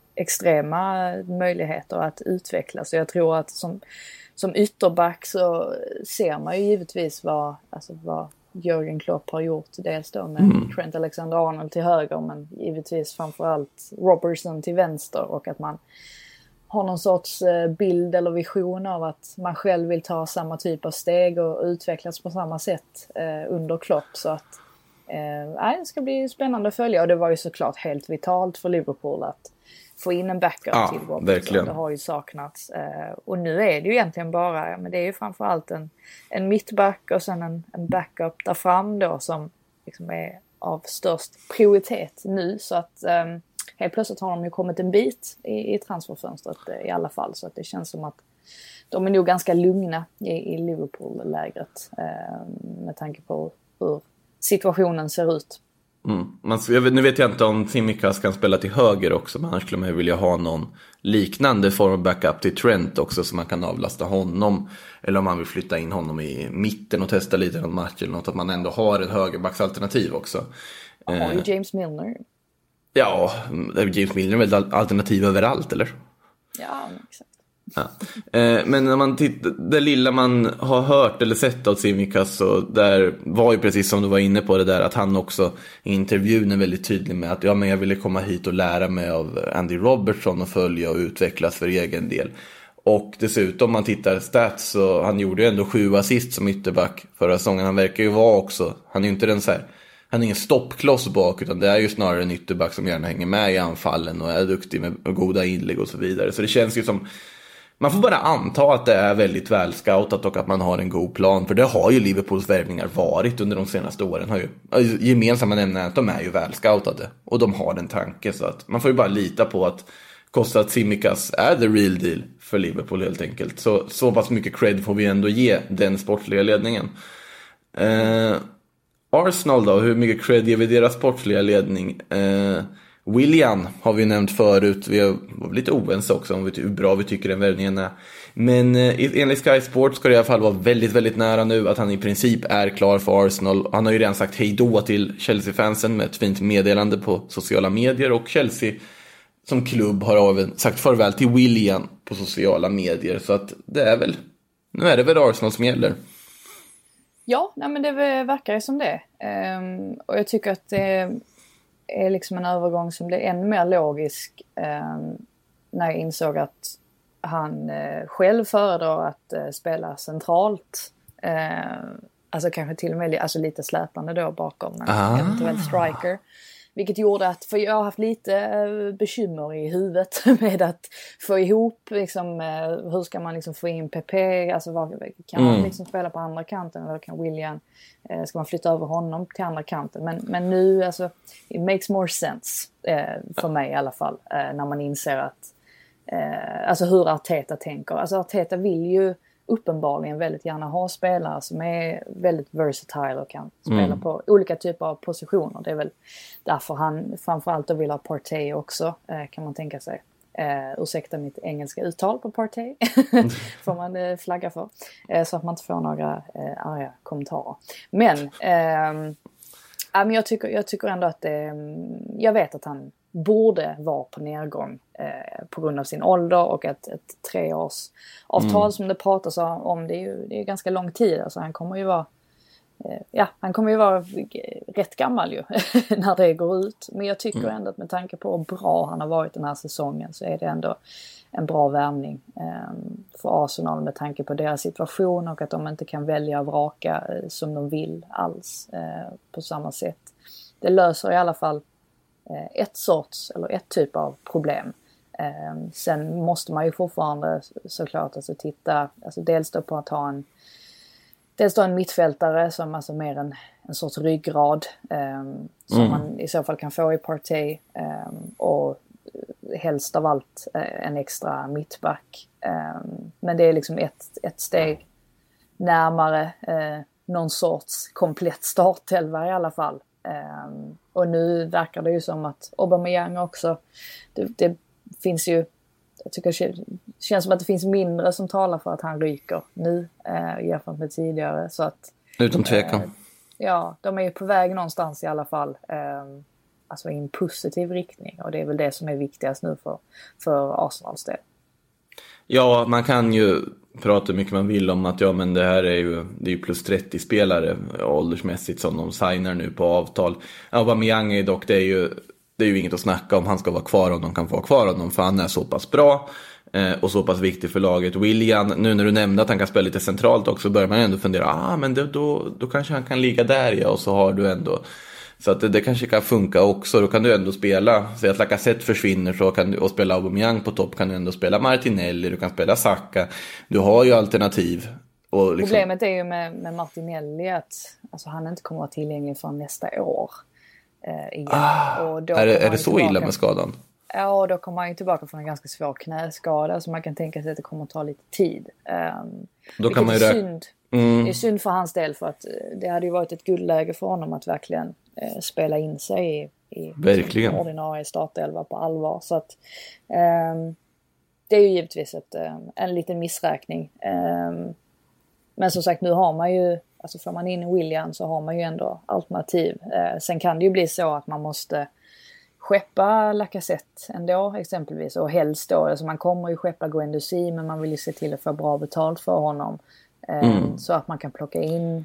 extrema möjligheter att utvecklas. Så jag tror att som Som ytterback så ser man ju givetvis vad, alltså vad Jürgen Klopp har gjort. Dels då med mm. Trent Alexander-Arnold till höger, men givetvis framförallt Robertson till vänster. Och att man har någon sorts bild eller vision av att man själv vill ta samma typ av steg och utvecklas på samma sätt eh, under Klopp. Så att eh, det ska bli spännande att följa. Och det var ju såklart helt vitalt för Liverpool att få in en backup ja, till Robertson. Verkligen. Det har ju saknats. Eh, och nu är det ju egentligen bara, men det är ju framförallt en, en mittback och sen en, en backup där fram då som liksom är av störst prioritet nu. Så att eh, helt plötsligt har de ju kommit en bit i, i transferfönstret eh, i alla fall. Så att det känns som att de är nog ganska lugna i, i Liverpool-lägret eh, med tanke på hur situationen ser ut. Mm. Man, jag vet, nu vet jag inte om Tsimikas kan spela till höger också, men annars skulle man vilja ha någon liknande form av backup till Trent också, så man kan avlasta honom, eller om man vill flytta in honom i mitten och testa lite någon match eller något, att man ändå har ett högerbacksalternativ också. Ja, har ju James Milner. Ja, James Milner är väl ett alternativ överallt, eller? Ja, exakt. Ja. Eh, men när man tittar, det lilla man har hört eller sett av Tsimikas, så där var ju precis som du var inne på det där, att han också i intervjun är väldigt tydlig med att ja, men jag ville komma hit och lära mig av Andy Robertson och följa och utvecklas för egen del. Och dessutom om man tittar stats, så han gjorde ju ändå sju assist som ytterback förra säsongen. Han verkar ju vara också, han är ju inte den så här, han är ingen stoppkloss bak, utan det är ju snarare en ytterback som gärna hänger med i anfallen och är duktig med goda inlägg och så vidare. Så det känns ju som, man får bara anta att det är väldigt väl scoutat och att man har en god plan. För det har ju Liverpools värvningar varit under de senaste åren. Har ju, gemensamma nämnare att de är ju väl scoutade. Och de har en tanke. Så att man får ju bara lita på att Costa Tsimikas är the real deal för Liverpool helt enkelt. Så, så pass mycket cred får vi ändå ge den sportsliga ledningen. Eh, Arsenal då, hur mycket cred ger vi deras sportsliga ledning? Eh... Willian har vi nämnt förut. Vi var lite oense också om hur bra vi tycker den värvningen är. Men eh, enligt Sky Sports ska det i alla fall vara väldigt, väldigt nära nu att han i princip är klar för Arsenal. Han har ju redan sagt hej då till Chelsea-fansen med ett fint meddelande på sociala medier. Och Chelsea som klubb har även sagt farväl till Willian på sociala medier. Så att det är väl, nu är det väl Arsenal som gäller. Ja, nej, men det verkar ju som det. Um, och jag tycker att det är liksom en övergång som blir ännu mer logisk eh, när jag insåg att han eh, själv föredrar att eh, spela centralt. Eh, alltså kanske till och med alltså lite släpande då bakom en ah. eventuell striker. Vilket gjorde att, för jag har haft lite bekymmer i huvudet med att få ihop, liksom, hur ska man liksom få in P P, alltså vad, kan mm. man liksom spela på andra kanten eller kan Willian, ska man flytta över honom till andra kanten. Men, men nu, alltså, it makes more sense eh, för mig i alla fall, eh, när man inser att, eh, alltså hur Arteta tänker. Alltså Arteta vill ju uppenbarligen väldigt gärna ha spelare som är väldigt versatile och kan spela mm. på olika typer av positioner. Det är väl därför han framförallt vill ha Partey också, kan man tänka sig. Uh, ursäkta mitt engelska uttal på Partey. Får man uh, flagga för. Uh, så att man inte får några uh, arga kommentarer. Men, uh, uh, men jag, tycker, jag tycker ändå att uh, jag vet att han borde vara på nedgång eh, på grund av sin ålder och ett, ett treårsavtal mm. som det pratas om. Det är ju det är ganska lång tid. Alltså han kommer ju vara ja, han kommer ju vara rätt gammal ju när det går ut. Men jag tycker ändå att med tanke på hur bra han har varit den här säsongen så är det ändå en bra värvning eh, för Arsenal med tanke på deras situation och att de inte kan välja och vraka eh, som de vill alls eh, på samma sätt. Det löser i alla fall eh, ett sorts eller ett typ av problem. Eh, sen måste man ju fortfarande såklart alltså titta, alltså dels då på att ha en dels då en mittfältare som alltså mer en, en sorts ryggrad eh, som mm. man i så fall kan få i Partey eh, och helst av allt eh, en extra mittback. Eh, men det är liksom ett, ett steg närmare eh, någon sorts komplett startelva i alla fall. Eh, och nu verkar det ju som att Aubameyang också, det, det finns ju, jag tycker det känns som att det finns mindre som talar för att han ryker nu eh, jämfört med tidigare. Så att, utan tvekan. Eh, ja, de är ju på väg någonstans i alla fall. Eh, alltså i en positiv riktning. Och det är väl det som är viktigast nu för, för Arsenals del. Ja, man kan ju prata mycket man vill om att ja, men det här är ju, det är ju plus trettio spelare åldersmässigt som de signar nu på avtal. Aubameyang är dock, det är ju Det är ju inget att snacka om, han ska vara kvar om de kan få vara kvar honom, för han är så pass bra eh, och så pass viktig för laget. Willian, nu när du nämnde att han kan spela lite centralt också, börjar man ändå fundera, ah men det, då, då kanske han kan ligga där, ja, och så har du ändå, så att det, det kanske kan funka också. Då kan du ändå spela, så att Lacazette försvinner så kan du, och spela Aubameyang på topp, kan du ändå spela Martinelli, du kan spela Saka, du har ju alternativ. Och liksom... Problemet är ju med, med Martinelli att alltså, han inte kommer att vara tillgänglig för nästa år. Uh, ah, och då är det, är det så tillbaka, illa med skadan? Ja, och då kommer han ju tillbaka från en ganska svår knäskada, så man kan tänka sig att det kommer att ta lite tid. Um, då kan man ju är synd. Mm. Det är synd för hans del, för att det hade ju varit ett guldläge för honom att verkligen uh, spela in sig i, i verkligen. ordinarie startelva på allvar. Så att um, det är ju givetvis ett, um, en liten missräkning. Um, men som sagt, nu har man ju, alltså får man in William så har man ju ändå alternativ. Eh, sen kan det ju bli så att man måste skeppa Lacazette ändå exempelvis. Och helst då, alltså man kommer ju skeppa Guendouzi, men man vill ju se till att få bra betalt för honom. Eh, mm. Så att man kan plocka in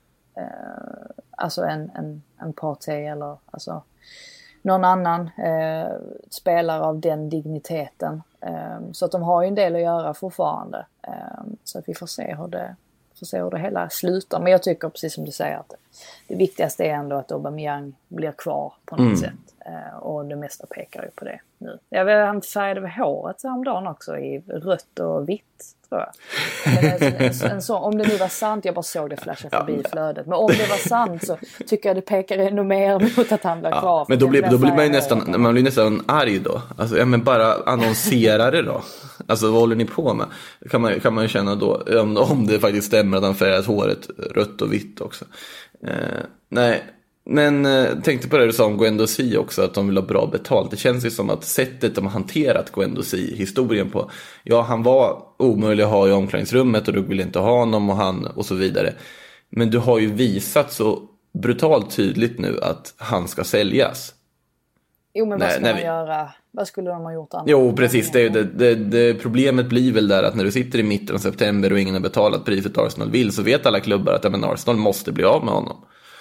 eh, alltså en, en, en Partey eller alltså någon annan eh, spelare av den digniteten. Eh, så att de har ju en del att göra fortfarande. Eh, så att vi får se hur det får se hur det hela slutar. Men jag tycker precis som du säger att det viktigaste är ändå att Aubameyang blir kvar på något mm. sätt. Eh, och det mesta pekar ju på det nu. Jag vet, han färgade väl håret häromdagen också i rött och vitt, tror jag. Men en, en, en så, om det nu var sant, jag bara såg det flasha förbi ja. flödet. Men om det var sant så tycker jag det pekar ännu mer mot att han blir ja. kvar. Men då blir, då blir man ju nästan, man blir nästan arg då. Alltså, ja, men bara annonsera det då. Alltså vad håller ni på med? Kan man, kan man ju känna då, om, om det faktiskt stämmer att han färgat håret rött och vitt också. Eh, nej, men eh, tänkte på det du sa om Guendouzi också, att de vill ha bra betalt. Det känns ju som att sättet de har hanterat Guendouzi, historien på, ja han var omöjlig att ha i omklädningsrummet och du vill inte ha honom och han och så vidare. Men du har ju visat så brutalt tydligt nu att han ska säljas. Jo, men vad ska man vi... göra? Vad skulle de ha gjort annars? Jo, precis. Det, det, det, det, problemet blir väl där att när du sitter i mitten av september och ingen har betalat priset Arsenal vill, så vet alla klubbar att ja, men Arsenal måste bli av med honom.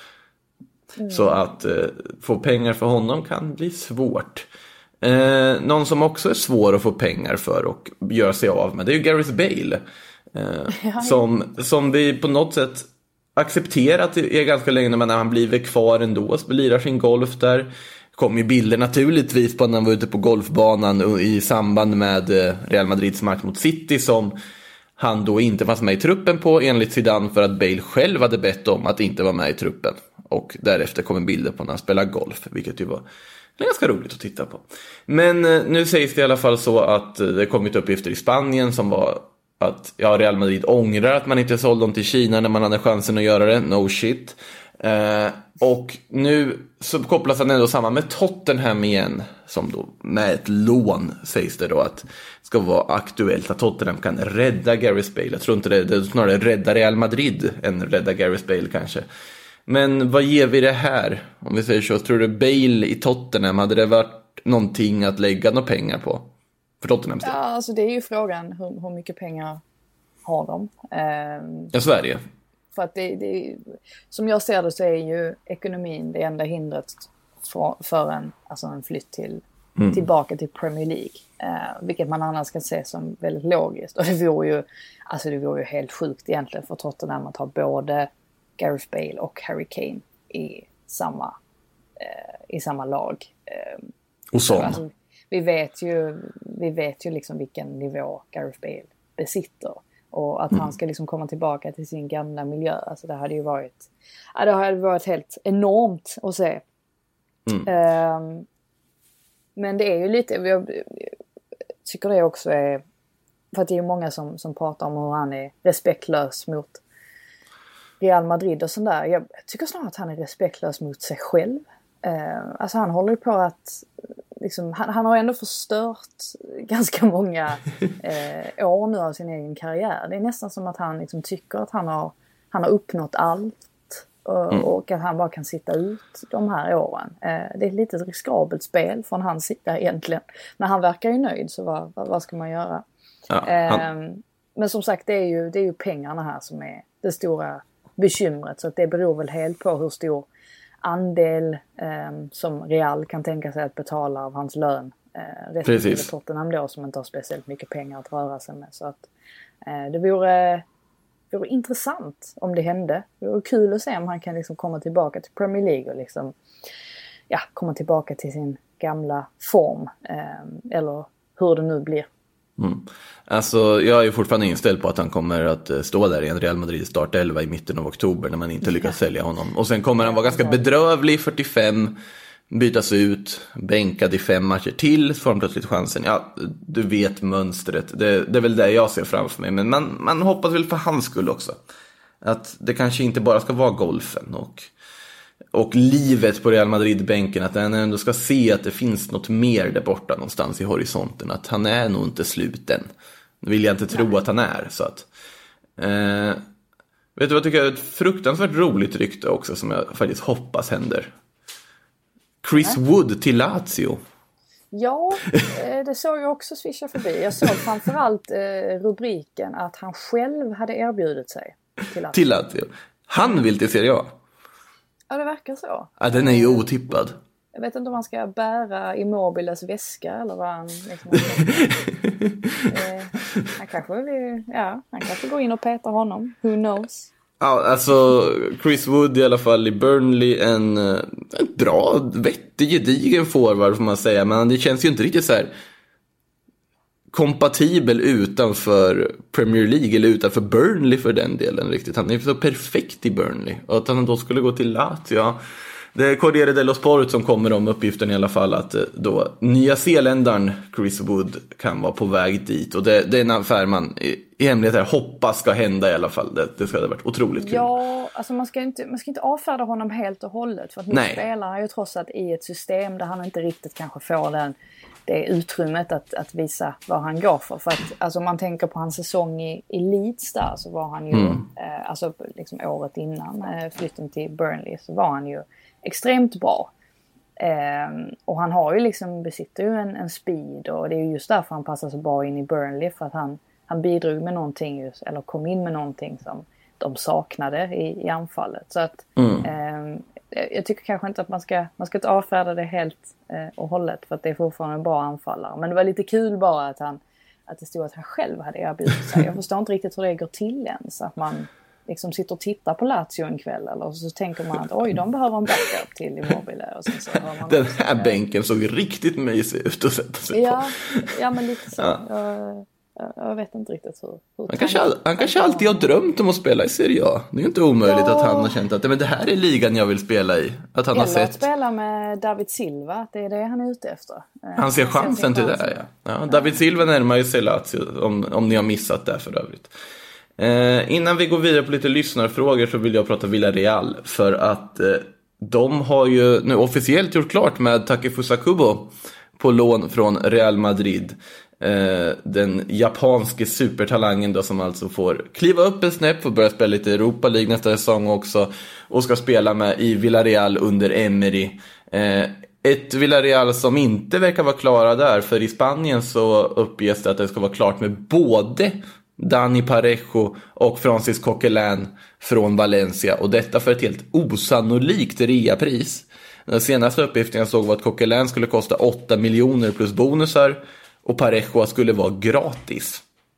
Mm. Så att eh, få pengar för honom kan bli svårt. Eh, någon som också är svår att få pengar för och göra sig av med, det är ju Gareth Bale. Eh, ja, som, som vi på något sätt accepterat är ganska länge, men när han blir kvar ändå, lirar sin golf där. Kom ju bilder naturligtvis på när han var ute på golfbanan i samband med Real Madrids match mot City, som han då inte fanns med i truppen på enligt Zidane, för att Bale själv hade bett om att inte vara med i truppen. Och därefter kommer bilder på när han spelar golf, vilket ju var ganska roligt att titta på. Men nu sägs det i alla fall så att det kommit uppgifter i Spanien som var att ja, Real Madrid ångrar att man inte sålde dem till Kina när man hade chansen att göra det. No shit. Eh, och nu så kopplas han ändå samman med Tottenham igen, som då med ett lån sägs det då att ska vara aktuellt att Tottenham kan rädda Gareth Bale. Jag tror inte det, det är snarare rädda Real Madrid än rädda Gareth Bale kanske. Men vad ger vi det här? Om vi säger så, tror du Bale i Tottenham, hade det varit någonting att lägga några pengar på för Tottenham? Ja, alltså det är ju frågan hur, hur mycket pengar har de? Eh, ja, Sverige. För att det, det, som jag ser det så är ju ekonomin det enda hindret för, för en, alltså en flytt till, mm. tillbaka till Premier League. Eh, vilket man annars kan se som väldigt logiskt. Och det vore ju, alltså det vore ju helt sjukt egentligen för Tottenham att ha både Gareth Bale och Harry Kane i samma, eh, i samma lag. Eh, och så. Alltså, vi vet ju, vi vet ju liksom vilken nivå Gareth Bale besitter. Och att mm. han ska liksom komma tillbaka till sin gamla miljö. Alltså det hade ju varit, ja, det hade varit helt enormt att se. Mm. Um, men det är ju lite, jag tycker det också är, för att det är ju många som, som pratar om hur han är respektlös mot Real Madrid och sånt där. Jag tycker snarare att han är respektlös mot sig själv. Uh, alltså han håller ju på att liksom, han, han har ändå förstört ganska många eh, år nu av sin egen karriär. Det är nästan som att han liksom tycker att han har, han har uppnått allt och, mm. och att han bara kan sitta ut de här åren. Eh, det är ett litet riskabelt spel från hans sida egentligen. Men han verkar ju nöjd, så vad, vad, vad ska man göra? Ja, han... eh, men som sagt, det är, ju, det är ju pengarna här som är det stora bekymret. Så att det beror väl helt på hur stor andel eh, som Real kan tänka sig att betala av hans lön. Eh, respektive Tottenham då, som inte har speciellt mycket pengar att röra sig med. Så att eh, det vore, det vore intressant om det hände. Det vore kul att se om han kan liksom komma tillbaka till Premier League och liksom, ja, komma tillbaka till sin gamla form. Eh, eller hur det nu blir. Mm. Alltså jag är ju fortfarande inställd på att han kommer att stå där i en Real Madrid startelva i mitten av oktober när man inte lyckas sälja honom. Och sen kommer han vara ganska bedrövlig, fyrtiofem, bytas ut, bänkad i fem matcher till, så får han plötsligt chansen. Ja, du vet mönstret. Det, det är väl det jag ser framför mig. Men man, man hoppas väl för hans skull också. Att det kanske inte bara ska vara golfen och, och livet på Real Madrid-bänken. Att han ändå ska se att det finns något mer där borta någonstans i horisonten. Att han är nog inte slut än. Det vill jag inte tro Nej. att han är. Så att, eh, vet du vad jag tycker är ett fruktansvärt roligt rykte också som jag faktiskt hoppas händer? Chris Nej. Wood till Lazio. Ja, det såg jag också swisha förbi. Jag såg framförallt eh, rubriken att han själv hade erbjudit sig till Lazio. Till Lazio. Han vill till Serie A. Ja, det verkar så. Ja, den är ju otippad. Jag vet inte om han ska bära Immobiles väska eller vad han liksom eh, han kanske vill, ja, han kanske går in och petar honom. Who knows? Ja, alltså Chris Wood i alla fall i Burnley, en, en bra, vettig, gedigen forward får man säga, men det känns ju inte riktigt så här kompatibel utanför Premier League eller utanför Burnley för den delen riktigt. Han är så perfekt i Burnley. Och att han då skulle gå till Lazio, ja. Det är Corriere dello Sport som kommer om uppgiften i alla fall att då nya zeeländaren Chris Wood kan vara på väg dit. Och det, det är en affär man i, i hemlighet här hoppas ska hända i alla fall. Det, det ska ha varit otroligt kul. Ja, alltså man ska inte, man ska inte avfärda honom helt och hållet. För att nu spelar han ju trots allt i ett system där han inte riktigt kanske får den, det utrymmet att, att visa vad han går för. För att alltså, om man tänker på hans säsong i, i Leeds där, så var han ju, mm. eh, alltså liksom året innan eh, flytten till Burnley, så var han ju extremt bra. Eh, och han har ju liksom, besitter ju en, en speed, och det är ju just därför han passar så bra in i Burnley, för att han, han bidrog med någonting just, eller kom in med någonting som de saknade i, i anfallet. Så att mm. eh, jag tycker kanske inte att man ska, man ska inte avfärda det helt eh, och hållet, för att det är fortfarande en bra anfallare. Men det var lite kul bara att han, att det stod att han själv hade erbjudit sig. Jag förstår inte riktigt hur det går till ens, att man liksom sitter och tittar på Lazio en kväll, eller så tänker man att oj, de behöver en backup till Immobile, och sen så hör man den här också, bänken såg riktigt mysig ut att sätta sig ja, på. Ja, men lite så. Ja. Jag, jag vet inte riktigt hur, hur han, kanske, all, han kanske alltid har drömt om att spela i Serie A. Det är inte omöjligt ja. att han har känt att men det här är ligan jag vill spela i. Att han eller har sett att spela med David Silva, det är det han är ute efter. Han ser chansen till det här, ja. ja. David Silva närmar ju sig Lazio, om, om ni har missat det för övrigt. Eh, innan vi går vidare på lite lyssnarfrågor så vill jag prata Villarreal, för att eh, de har ju nu officiellt gjort klart med Takefusa Kubo på lån från Real Madrid. Eh, den japanske supertalangen då, som alltså får kliva upp en snäpp och börja spela lite Europa League nästa säsong också, och ska spela med i Villarreal under Emery. Eh, ett Villarreal som inte verkar vara klara där, för i Spanien så uppges det att det ska vara klart med både Dani Parejo och Francis Coquelin från Valencia, och detta för ett helt osannolikt reapris. Den senaste uppgiften jag såg var att Coquelin skulle kosta åtta miljoner plus bonusar och Parejo skulle vara gratis.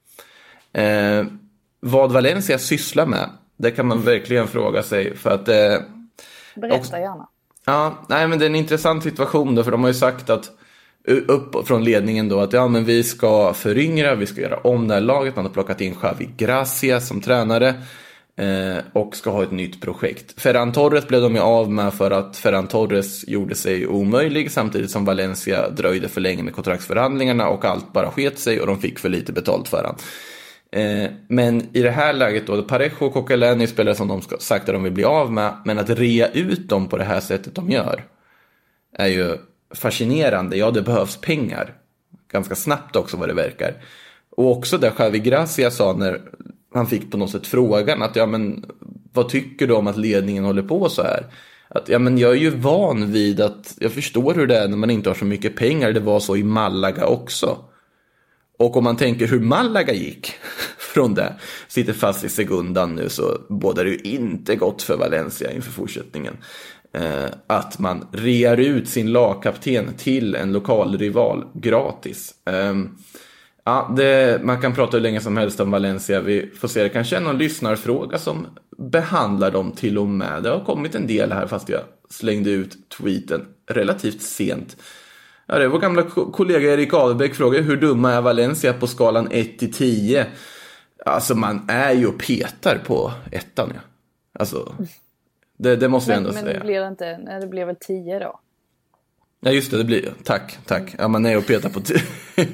Eh, vad Valencia sysslar med, det kan man verkligen fråga sig, för att eh, berätta också, gärna. Ja, nej, men det är en intressant situation då, för de har ju sagt att upp från ledningen då att ja, men vi ska föryngra, vi ska göra om det här laget. Man har plockat in Javi Gracia som tränare eh, och ska ha ett nytt projekt. Ferran Torres blev de ju av med för att Ferran Torres gjorde sig omöjlig, samtidigt som Valencia dröjde för länge med kontraktsförhandlingarna och allt bara sket sig och de fick för lite betalt för han. Eh, men i det här läget då, Parejo och Coquelin är spelare som de ska, sagt att de vill bli av med, men att rea ut dem på det här sättet de gör är ju fascinerande. Ja, det behövs pengar ganska snabbt också vad det verkar. Och också där Javi Gracia sa när han fick på något sätt frågan att ja, men vad tycker du om att ledningen håller på så här? Att ja, men jag är ju van vid att jag förstår hur det är när man inte har så mycket pengar. Det var så i Malaga också. Och om man tänker hur Malaga gick från det, sitter fast i segundan nu, så bådar det ju inte gott för Valencia inför fortsättningen. Eh, att man rear ut sin lagkapten till en lokal rival gratis. Eh, ja, det, man kan prata hur länge som helst om Valencia. Vi får se, det kanske är någon lyssnarfråga som behandlar dem till och med. Det har kommit en del här fast jag slängde ut tweeten relativt sent. Ja, det var gamla kollega Erik Ahlbeck frågar hur dumma är Valencia på skalan ett till tio. Alltså man är ju och petar på ettan. Ja. Alltså, det, det måste jag ändå men, säga. Men det blir inte, nej, det blir väl tio då? Ja just det, det blir tack, tack. Ja, man är och petar på t-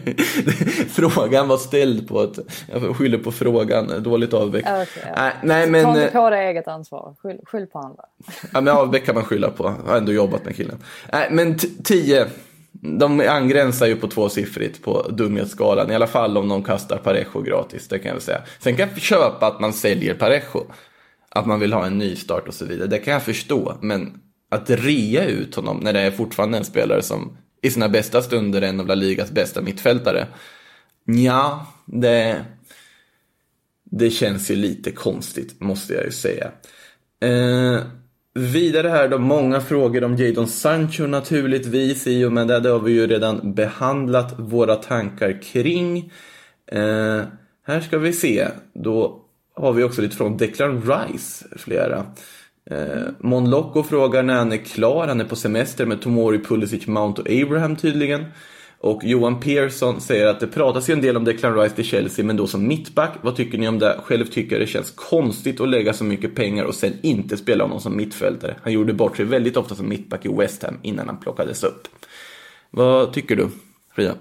frågan var ställd på att jag skyller på frågan, dåligt Ahlbeck. Okay, ja. äh, nej, men, ta inte på det eget ansvar, skyll, skyll på andra. Ja, men Ahlbeck kan man skylla på, jag har ändå jobbat med killen. Nej, men t- tio, de angränsar ju på tvåsiffrigt på dumhetsskalan, i alla fall om de kastar Parejo gratis, det kan jag väl säga. Sen kan jag köpa att man säljer Parejo, att man vill ha en ny start och så vidare, det kan jag förstå, men att rea ut honom när det är fortfarande en spelare som i sina bästa stunder är en av La Ligas bästa mittfältare, ja, det, det känns ju lite konstigt, måste jag ju säga. Eh, vidare här då, många frågor om Jadon Sancho naturligtvis, i och med det, det har vi ju redan behandlat våra tankar kring. Eh, här ska vi se, då har vi också lite från Declan Rice, flera. Eh, Mon Loco frågar när han är klar. Han är på semester med Tomori, Pulisic, Mount och Abraham tydligen. Och Johan Persson säger att det pratas ju en del om Declan Rice till Chelsea, men då som mittback. Vad tycker ni om det? Själv tycker jag det känns konstigt att lägga så mycket pengar och sen inte spela honom som mittfältare. Han gjorde bort sig väldigt ofta som mittback i West Ham innan han plockades upp. Vad tycker du, Frida?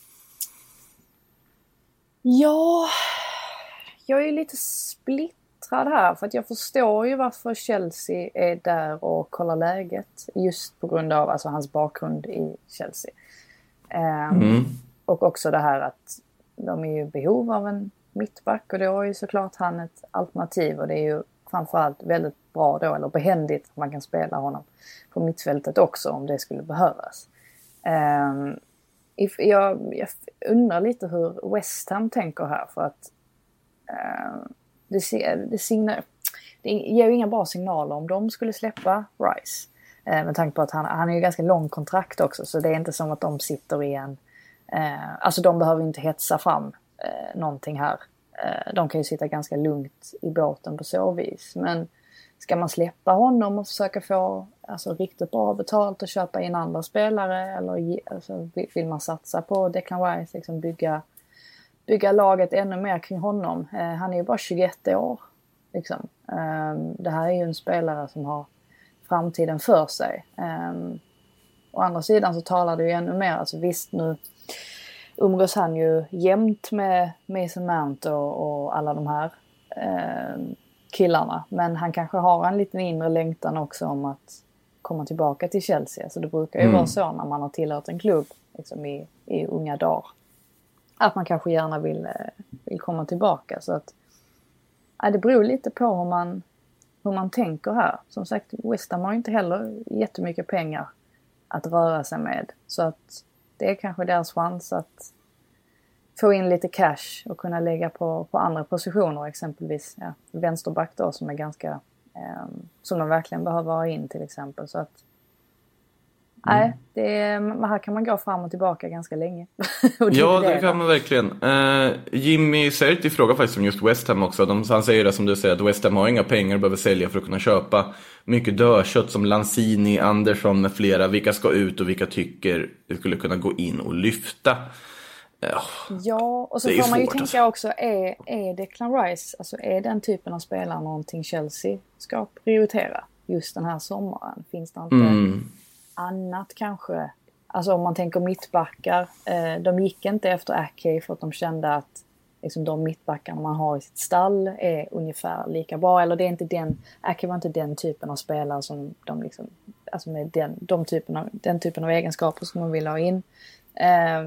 Ja, jag är lite splittrad här, för att jag förstår ju varför Chelsea är där och kollar läget, just på grund av alltså, hans bakgrund i Chelsea. Um, mm. Och också det här att de är i behov av en mittback, och då är ju såklart han ett alternativ, och det är ju framförallt väldigt bra då, eller behändigt, att man kan spela honom på mittfältet också om det skulle behövas. Um, if, jag, jag undrar lite hur West Ham tänker här, för att uh, det, det, signa, det ger ju inga bra signaler om de skulle släppa Rice. Med tanke på att han, han är ju ganska lång kontrakt också, så det är inte som att de sitter i en... Eh, alltså de behöver inte hetsa fram eh, någonting här. Eh, de kan ju sitta ganska lugnt i båten på så vis. Men ska man släppa honom och försöka få alltså, riktigt bra betalt och köpa in andra spelare? Eller alltså, vill man satsa på Declan Rice, liksom bygga, bygga laget ännu mer kring honom? Eh, han är ju bara tjugoett år. Liksom. Eh, det här är ju en spelare som har framtiden för sig. Um, å andra sidan så talar det ju ännu mer. Alltså visst, nu umgås han ju jämt med Mason Mount och, och alla de här um, killarna. Men han kanske har en liten inre längtan också om att komma tillbaka till Chelsea. Så det brukar ju mm. vara så när man har tillhört en klubb liksom i, i unga dagar. Att man kanske gärna vill, vill komma tillbaka. Så att ja, det beror lite på hur man hur man tänker här. Som sagt, West Ham har inte heller jättemycket pengar att röra sig med. Så att det är kanske deras chans att få in lite cash och kunna lägga på, på andra positioner, exempelvis ja, vänsterback då, som är ganska eh, som de verkligen behöver ha in till exempel. Så att nej, mm. det är, här kan man gå fram och tillbaka ganska länge. och det ja, det, det kan man verkligen. Uh, Jimmy Serti frågar faktiskt om just West Ham också. De, han säger det som du säger, att West Ham har inga pengar och behöver sälja för att kunna köpa mycket dörrkött som Lanzini, Andersson med flera. Vilka ska ut och vilka tycker det skulle kunna gå in och lyfta? Uh, ja, och så får man ju tänka alltså. också, är, är Declan Rice, alltså är den typen av spelare någonting Chelsea ska prioritera just den här sommaren? Finns det inte... Mm. annat kanske, alltså om man tänker mittbackar, eh, de gick inte efter Ake för att de kände att liksom, de mittbackarna man har i sitt stall är ungefär lika bra, eller det är inte den, Ake var inte den typen av spelare som de liksom, alltså med den, de typen av, den typen av egenskaper som de vill ha in. Eh,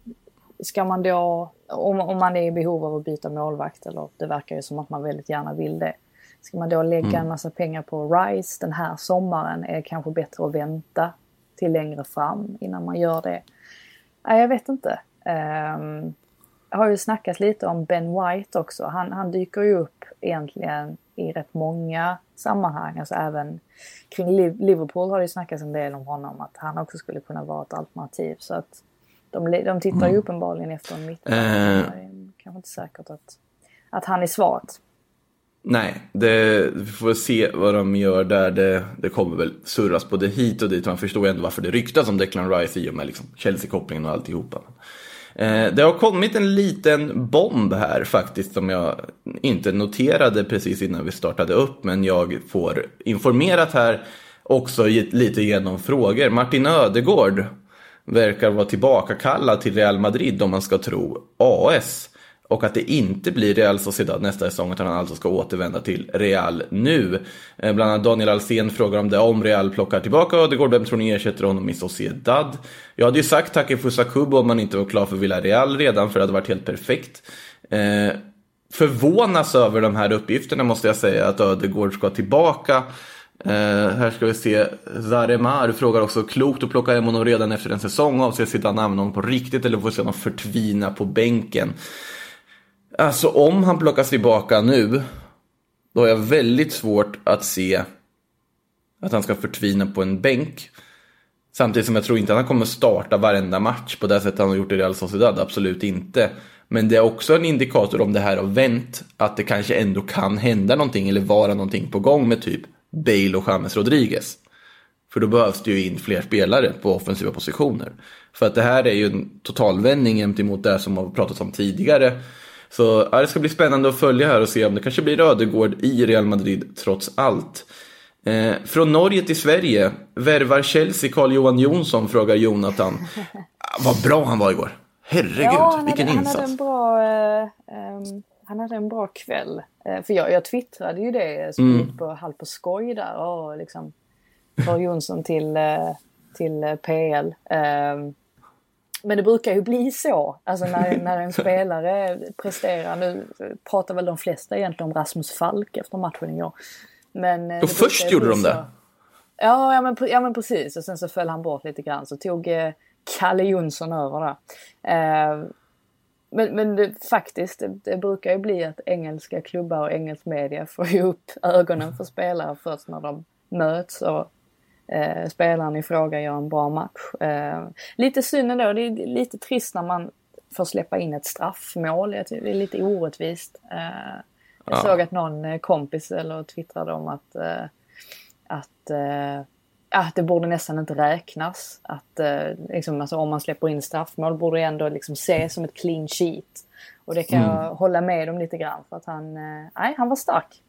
ska man då, om, om man är i behov av att byta målvakt, eller det verkar ju som att man väldigt gärna vill det, ska man då lägga en massa pengar på Rice den här sommaren, är det kanske bättre att vänta till längre fram innan man gör det? Nej, jag vet inte. Um, jag har ju snackat lite om Ben White också. Han, han dyker ju upp egentligen i rätt många sammanhang. Alltså även kring Liverpool har det ju snackats en del om honom, att han också skulle kunna vara ett alternativ. Så att de, de tittar ju uppenbarligen efter en mitt. Uh. Det är kanske inte säkert att, att han är svaret. Nej, det, vi får se vad de gör där. Det, det kommer väl surras både hit och dit. Man förstår ändå varför det ryktas om Declan Rice i och med liksom Chelsea-kopplingen och alltihopa. Eh, det har kommit en liten bomb här faktiskt, som jag inte noterade precis innan vi startade upp. Men jag får informerat här också lite genom frågor. Martin Ödegård verkar vara tillbaka kallad till Real Madrid om man ska tro A S. Och att det inte blir Real Sociedad nästa säsong, utan han alltså ska återvända till Real nu. Eh, bland annat Daniel Alsen frågar om det, om Real plockar tillbaka Ödegård, vem tror ni ersätter honom i Sociedad? Jag hade ju sagt Takefusa Kubo om man inte var klar för Villarreal redan, för det hade varit helt perfekt. Eh, förvånas över de här uppgifterna måste jag säga, att Ödegård ska tillbaka. Eh, här ska vi se, Zaremar frågar också, klokt att plocka hem honom redan efter en säsong, avser sitta namn honom på riktigt eller får se honom förtvina på bänken? Alltså om han plockas tillbaka nu, då har jag väldigt svårt att se att han ska förtvina på en bänk. Samtidigt som jag tror inte att han kommer starta varenda match på det sättet han har gjort i Real Sociedad, absolut inte. Men det är också en indikator om det här har vänt, att det kanske ändå kan hända någonting eller vara någonting på gång med typ Bale och James Rodriguez. För då behövs det ju in fler spelare på offensiva positioner. För att det här är ju en totalvändning gentemot det som har pratats om tidigare. Så ja, det ska bli spännande att följa här och se om det kanske blir Ödegård i Real Madrid trots allt. Eh, från Norge till Sverige, värvar Chelsea Carl-Johan Jonsson, frågar Jonathan. Ah, vad bra han var igår. Herregud, ja, han vilken hade, insats. Han hade en bra, eh, um, han hade en bra kväll. Eh, för jag, jag twittrade ju det som mm. på, halv på skoj där. Och liksom Carl Jonsson till, eh, till P L. Eh, Men det brukar ju bli så. Alltså när, när en spelare presterar. Nu pratar väl de flesta egentligen om Rasmus Falk efter matchen igår. Men och först gjorde de det? Ja, ja, men, ja men precis. Och sen så föll han bort lite grann. Så tog eh, Kalle Jonsson över där. Eh, men men det, faktiskt, det, det brukar ju bli att engelska klubbar och engelsk media får ju upp ögonen för spelare först när de möts och Eh, spelaren i fråga gör en bra match. Eh, lite synd ändå, det är lite trist när man får släppa in ett straffmål. Det är lite orättvist. Eh, jag ja. såg att någon kompis eller twittrade om att, eh, att, eh, att det borde nästan inte räknas. Att, eh, liksom, alltså, om man släpper in straffmål borde det ändå liksom ses som ett clean sheet. Och det kan mm. jag hålla med om lite grann. För att han, eh, nej, han var stark.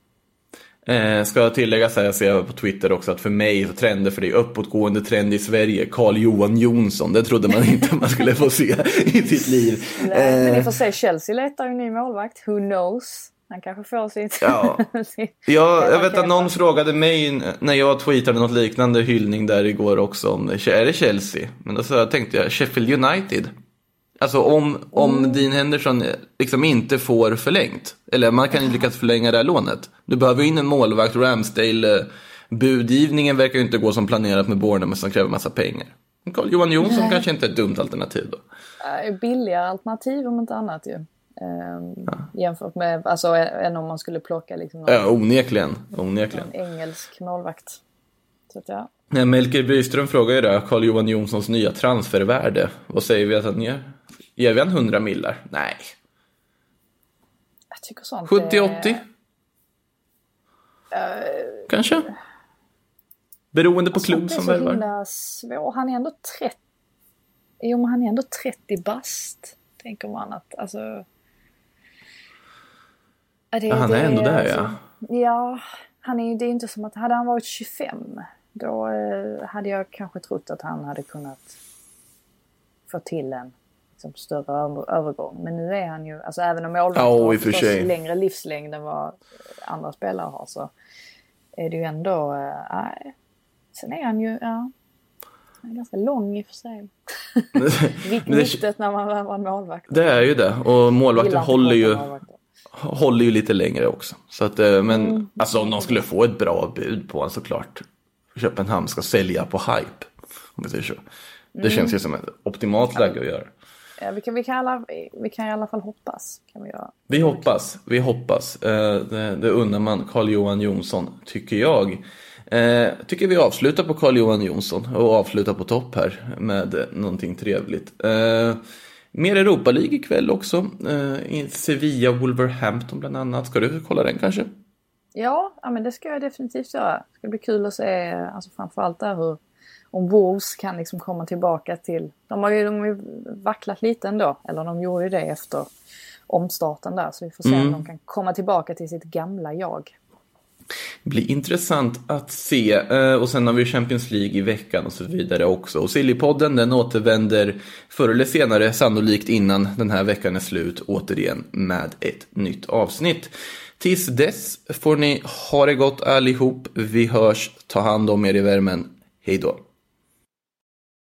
Eh, ska jag tillägga så här, jag ser på Twitter också att för mig så trender för det uppåtgående trend i Sverige, Carl-Johan Jonsson, det trodde man inte man skulle få se i sitt liv. Nej, eh, men ni får se, Chelsea letar ju ny målvakt, who knows? Han kanske får sitt... Ja, ja jag vet att någon frågade mig när jag tweetade något liknande hyllning där igår också om, är det Chelsea? Men då så tänkte jag, Sheffield United. Alltså om, om mm. Dean Henderson liksom inte får förlängt, eller man kan ju lyckas förlänga det här lånet. Du behöver in en målvakt, Ramsdale. Budgivningen verkar ju inte gå som planerat med Bournemouth som kräver massa pengar. Carl-Johan Jonsson kanske inte är ett dumt alternativ då. Äh, billigare alternativ om inte annat ju. Ehm, ja. Jämfört med, alltså än om man skulle plocka liksom någon, ja, onekligen, onekligen. någon engelsk målvakt. Så att, ja. Ja, Melker Byström frågar ju där Carl-Johan Jonssons nya transfervärde. Vad säger vi att han ger? Ger vi han hundra millar? Nej. Jag tycker sånt sjuttio åttio? Är... Uh, Kanske? Beroende på alltså, klubb som värvar. Himla svår. Han är ändå trettio. Jo, men han är ändå trettio bast. Tänker man att, alltså... Är det, ja, han är det, ändå där, alltså, ja. Ja, han är ju, det är inte som att, hade han varit tjugofem, då eh, hade jag kanske trott att han hade kunnat få till en liksom, större över, övergång. Men nu är han ju, alltså även om målvakter oh, har förstås längre livslängd än vad andra spelare har, så är det ju ändå, nej. Eh, sen är han ju, ja... Han är ganska lång i och för sig. Viktigt när man var målvakt. Det är ju det. Och målvakten håller ju, håller ju lite längre också. Så att, men mm. alltså om de skulle få ett bra bud på en såklart. Köpenhamn ska sälja på hype. Om vi säger så. Det mm. känns ju som ett optimalt läge att göra. Ja, vi, kan, vi, kan alla, vi kan i alla fall hoppas. Kan vi, göra. vi hoppas. Vi hoppas. Det, det undrar man Carl-Johan Jonsson, tycker jag. Eh, tycker vi avslutar på Carl-Johan Jonsson och avslutar på topp här med någonting trevligt. Eh, mer Europa League ikväll också. Eh, i Sevilla, Wolverhampton bland annat. Ska du kolla den kanske? Ja, ja, men det ska jag definitivt göra. Det ska bli kul att se, alltså framförallt där hur, om Wolves kan liksom komma tillbaka till... De har ju, de har ju vacklat lite ändå, eller de gjorde ju det efter omstarten där. Så vi får se mm. om de kan komma tillbaka till sitt gamla jag. Det blir intressant att se. Och sen har vi Champions League i veckan och så vidare också. Och Sillypodden, den återvänder förr eller senare, sannolikt innan den här veckan är slut, återigen med ett nytt avsnitt. Tills dess får ni ha det gott allihop. Vi hörs, ta hand om er i värmen. Hej då.